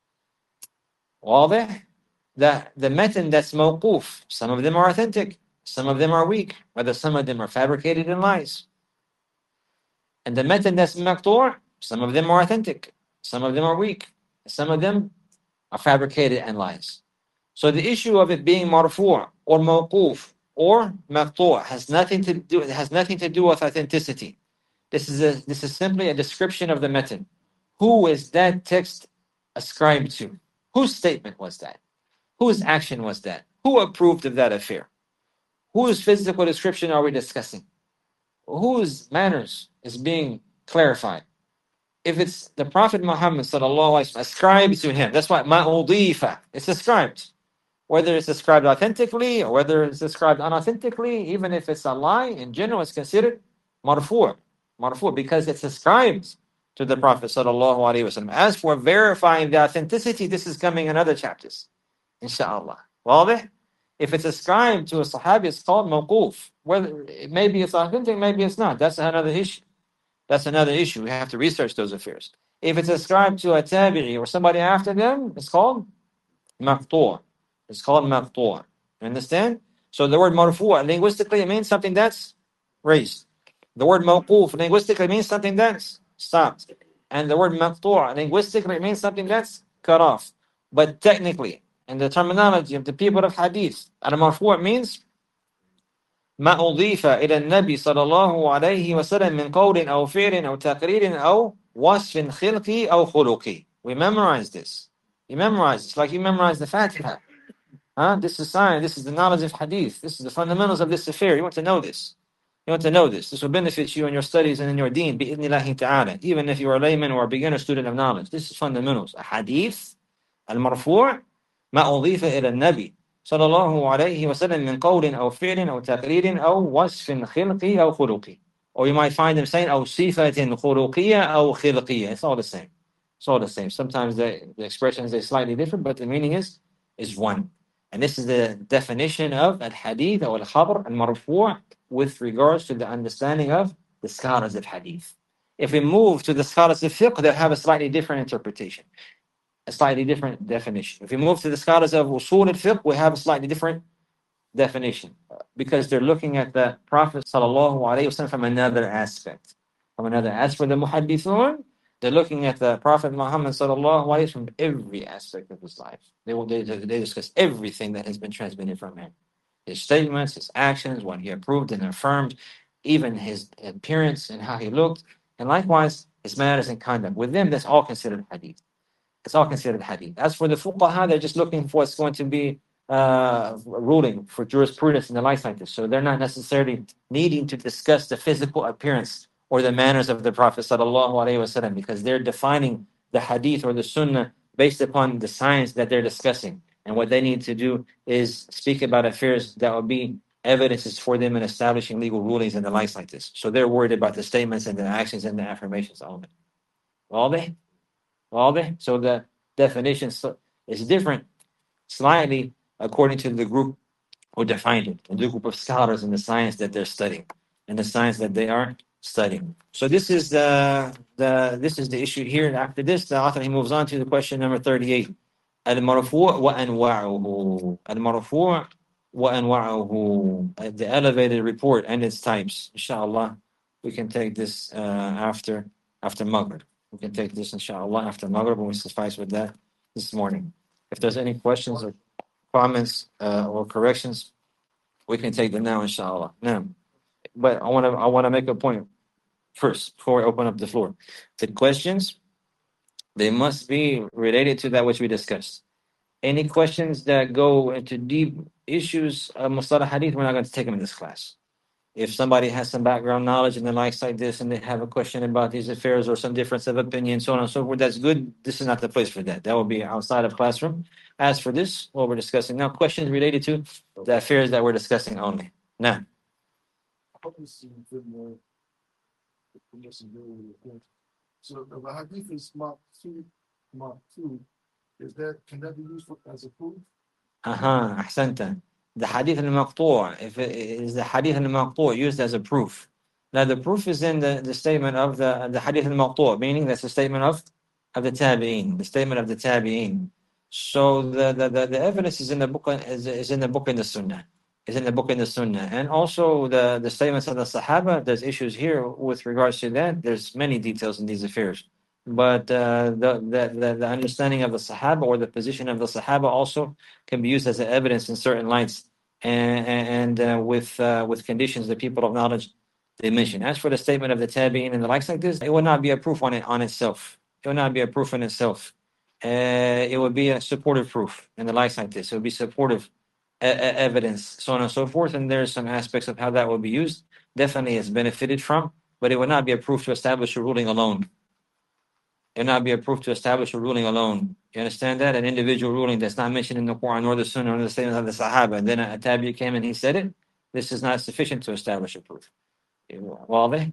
Speaker 1: واضح? The, the metin that's mawquf, some of them are authentic, some of them are weak, whether some of them are fabricated in lies. And the metin that's maqtu', some of them are authentic, some of them are weak, some of them are fabricated and lies. So the issue of it being marfu' or mawquf or maqtu' has nothing to do it has nothing to do with authenticity. This is a this is simply a description of the metin. Who is that text ascribed to? Whose statement was that? Whose action was that? Who approved of that affair? Whose physical description are we discussing? Whose manners is being clarified? If it's the Prophet Muhammad sallallahu alaihi wasallam, ascribed to him, that's why ma'udifa, it's ascribed. Whether it's ascribed authentically or whether it's ascribed unauthentically, even if it's a lie, in general, it's considered marfu', marfu' because it's ascribed to the Prophet sallallahu alaihi wasallam. As for verifying the authenticity, this is coming in other chapters, inshallah. واضح? If it's ascribed to a sahabi, it's called mawquf. Whether maybe it's authentic, maybe it's not. That's another issue. That's another issue. We have to research those affairs. If it's ascribed to a tabi'i or somebody after them, it's called maqtu'. It's called maqtu'. You understand? So the word marfu' linguistically it means something that's raised. The word mawquf linguistically means something that's stopped. And the word maqtu' linguistically means something that's cut off. But technically, in the terminology of the people of hadith, al-marfu' means ما أضيف إلى النبي صلى الله عليه وسلم من قول أو فعل أو تقرير أو وصف خلقي أو خلقي. We memorize this. You memorize. It's like you memorize the Fatiha. Huh? This is science. This is the knowledge of hadith. This is the fundamentals of this affair. You want to know this. You want to know this. This will benefit you in your studies and in your deen, bi'idhnillahi ta'ala. Even if you are a layman or a beginner student of knowledge. This is fundamentals. A hadith, al-marfu' ما أضيف إلى النبي صلى الله عليه وسلم من قول أو فعل أو تقرير أو وصف خلقي أو خلقي. Or you might find them saying أو صفة خلقية أو خلقية. It's all the same. It's all the same. Sometimes the, the expressions are slightly different, but the meaning is is one. And this is the definition of al-hadith or al-khabar al-marfu' with regards to the understanding of the scholars of hadith. If we move to the scholars of fiqh, they'll have a slightly different interpretation, a slightly different definition. If we move to the scholars of usul al-fiqh, we have a slightly different definition because they're looking at the Prophet sallallahu alaihi wasallam from another aspect. From another, as for the muhaddithun, they're looking at the Prophet Muhammad sallallahu alaihi wasallam from every aspect of his life. They will they, they discuss everything that has been transmitted from him. his statements, his actions, what he approved and affirmed, even his appearance and how he looked, and likewise his manners and conduct. With them, that's all considered hadith. It's all considered hadith. As for the fuqaha, they're just looking for what's going to be uh, ruling for jurisprudence and the like like this. So they're not necessarily needing to discuss the physical appearance or the manners of the Prophet sallallahu alaihi wasallam, because they're defining the hadith or the sunnah based upon the science that they're discussing. And what they need to do is speak about affairs that will be evidences for them in establishing legal rulings and the likes like this. So they're worried about the statements and the actions and the affirmations only. All they? All they? So the definition so- is different slightly according to the group who defined it, and the group of scholars in the science that they're studying, and the science that they are studying. So this is the the this is the issue here. And after this, the author he moves on to the question number thirty-eight. Al-marfu' wa anwa'uhu. Al-marfu' wa anwa'uhu. Uh, The elevated report and its types. Inshallah, we can take this uh, after after Maghrib. We can take this inshallah after Maghrib, and we suffice with that this morning. If there's any questions or comments uh, or corrections, we can take them now, inshallah. Now, but I want to I want to make a point first before I open up the floor. The questions, they must be related to that which we discussed. Any questions that go into deep issues of Mustalah Hadith, we're not going to take them in this class. If somebody has some background knowledge and the likes like this, and they have a question about these affairs or some difference of opinion, so on and so forth, that's good. This is not the place for that. That will be outside of classroom. As for this, what we're discussing now, questions related to the affairs that we're discussing only. Now,
Speaker 3: hope this is a bit more information really good. So the hadith is mark two, mark two. Is that can that be used for, as a proof?
Speaker 1: uh-huh, ahsanta. The hadith al-maqtu', if it is the hadith al-maqtu' used as a proof. Now the proof is in the, the statement of the, the hadith al-maqtu', meaning that's the statement of, of the tabi'een, the statement of the tabi'een. So the, the, the, the evidence is in the book is, is in the book in the sunnah. Is in the book in the sunnah. And also the, the statements of the Sahaba, there's issues here with regards to that. There's many details in these affairs. But uh, the, the, the, the understanding of the Sahaba or the position of the Sahaba also can be used as an evidence in certain lights and, and uh, with uh, with conditions that people of knowledge they mention. As for the statement of the Tabi'in and the likes like this, it will not be a proof on it on itself. It will not be a proof in itself. Uh, it would be a supportive proof and the likes like this. It would be supportive e- e- evidence, so on and so forth. And there's some aspects of how that will be used. Definitely has benefited from, but it would not be a proof to establish a ruling alone. It would not be a proof to establish a ruling alone. You understand that? An individual ruling that's not mentioned in the Quran or the Sunnah or the statements of the Sahaba, and then a tabi came and he said it, this is not sufficient to establish a proof. Well, they,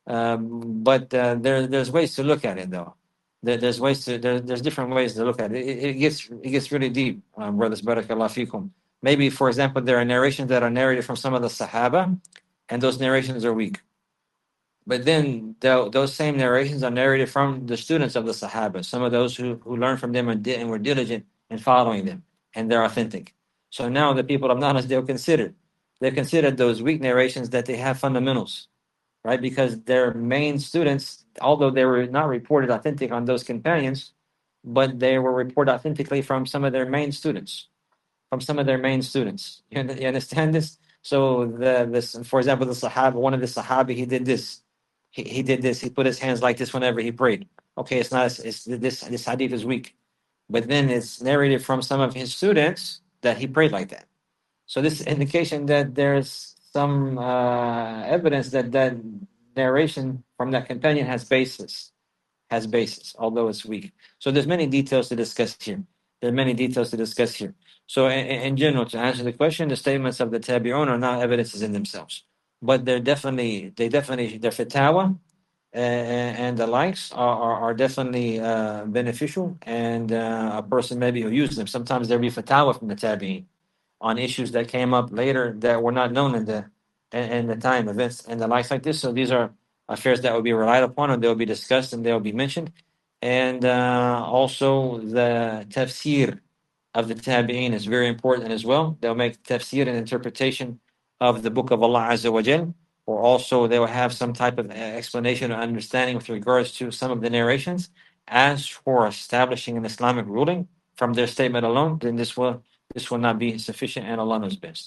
Speaker 1: um, but uh, there, there's ways to look at it, though. There, there's ways to there, there's different ways to look at it. It, it gets it gets really deep, um, brothers. Barakallah fikum. Maybe, for example, there are narrations that are narrated from some of the Sahaba, and those narrations are weak. But then the, those same narrations are narrated from the students of the Sahaba, some of those who, who learned from them and, did, and were diligent in following them, and they're authentic. So now the people of knowledge, they'll consider, they've considered those weak narrations that they have fundamentals, right? Because their main students, although they were not reported authentic on those companions, but they were reported authentically from some of their main students, from some of their main students. You, you understand this? So the this, for example, the Sahaba, one of the Sahabi, he did this. He, he did this. He put his hands like this whenever he prayed. Okay, it's not. It's this. This hadith is weak, but then it's narrated from some of his students that he prayed like that. So this is indication that there's some uh, evidence that that narration from that companion has basis, has basis, although it's weak. So there's many details to discuss here. There are many details to discuss here. So in, in general, to answer the question, the statements of the tabi'un are not evidences in themselves, but they're definitely, they definitely, their fatawa uh, and the likes are, are, are definitely uh, beneficial, and uh, a person maybe who uses them. Sometimes there'll be fatawa from the tabi'in on issues that came up later that were not known in the in, in the time, events and the likes like this. So these are affairs that will be relied upon, and they'll be discussed, and they'll be mentioned. And uh, also the tafsir of the tabi'in is very important as well. They'll make tafsir and interpretation of the book of Allah Azza wa Jal, or also they will have some type of explanation or understanding with regards to some of the narrations. As for establishing an Islamic ruling from their statement alone, then this will this will not be sufficient, and Allah knows best.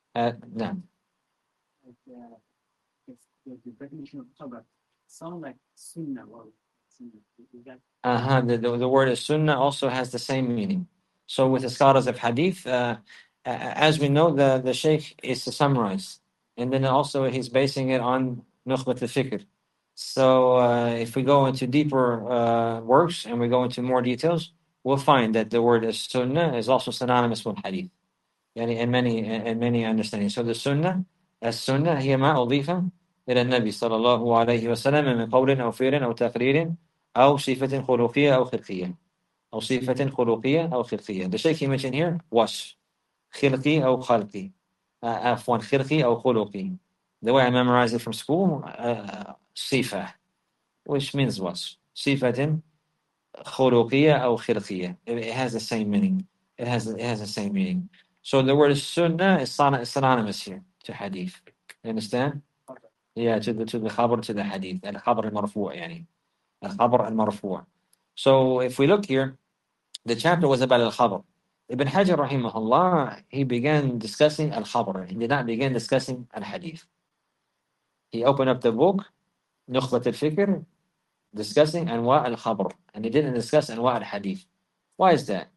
Speaker 1: Uh, no.
Speaker 2: Like, uh, if the, the definition of khabar sound like sunnah or sunnah. Is that
Speaker 1: Uh-huh. The, the, the word sunnah also has the same meaning. So with the scholars of hadith, uh, uh, as we know, the, the sheikh is to summarize. And then also he's basing it on nukhbat al-fikr. So uh, if we go into deeper uh, works and we go into more details, we'll find that the word sunnah is also synonymous with hadith. يعني in many in many understandings. So the sunnah, السنة هي ما أضيف إلى النبي صلى الله عليه وسلم من قول أو فعل أو تقرير أو صفة خلقية أو خلقية أو صفة خلقية أو خلقية. The Shaykh he mentioned here was خلقي أو خلقي. Uh, عفوا خلقي أو خلقي. The way I memorized it from school, uh, صفة, which means was صفة خلقية أو خلقية. It has the same meaning. It has it has the same meaning. So the word sunnah is synonymous here to hadith. You understand? Yeah, to the to the khabar, to the hadith. الخبر المرفوع يعني. الخبر المرفوع. So if we look here, the chapter was about al-khabar. Ibn Hajar rahimahullah, he began discussing al-khabar. He did not begin discussing al-hadith. He opened up the book, نخبة الفكر, discussing anwa al-khabar. And he didn't discuss anwa al-hadith. Why is that?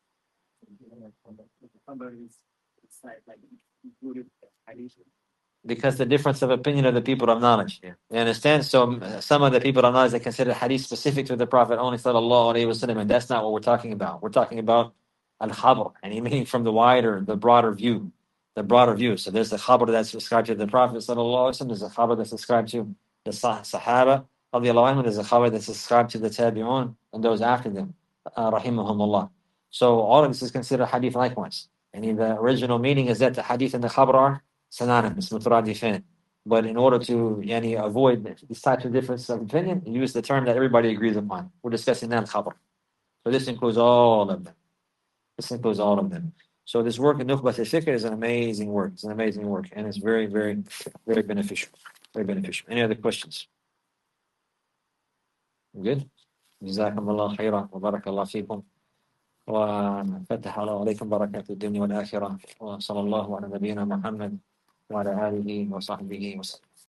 Speaker 2: khabar is it's like, like included hadith.
Speaker 1: Because the difference of opinion of the people of knowledge. Yeah. You understand? So um, some of the people of knowledge, they consider hadith specific to the Prophet only, sallallahu alaihi wasallam, and that's not what we're talking about. We're talking about al-khabar, and meaning from the wider, the broader view, the broader view. So there's the khabar that's ascribed to the Prophet, sallallahu alaihi wasallam. There's a khabar that's ascribed to the sah- Sahaba, radiallahu anhu. There's a khabar that's ascribed to the Tabi'un and those after them, uh, rahimahumullah. So all of this is considered hadith likewise. And the original meaning is that the hadith and the khabar are synonymous, مترادفين. But in order to yani, avoid these types of difference of opinion, use the term that everybody agrees upon. We're discussing that khabar. So this includes all of them. This includes all of them. So this work in Nukhbat al-Fikr is an amazing work. It's an amazing work. And it's very, very, very beneficial. Very beneficial. Any other questions? Good? جزاكم الله خيرا وبارك الله فيكم وفتح الله عليكم بركات الدنيا والآخرة وصلى الله على نبينا محمد وعلى آله وصحبه وسلم.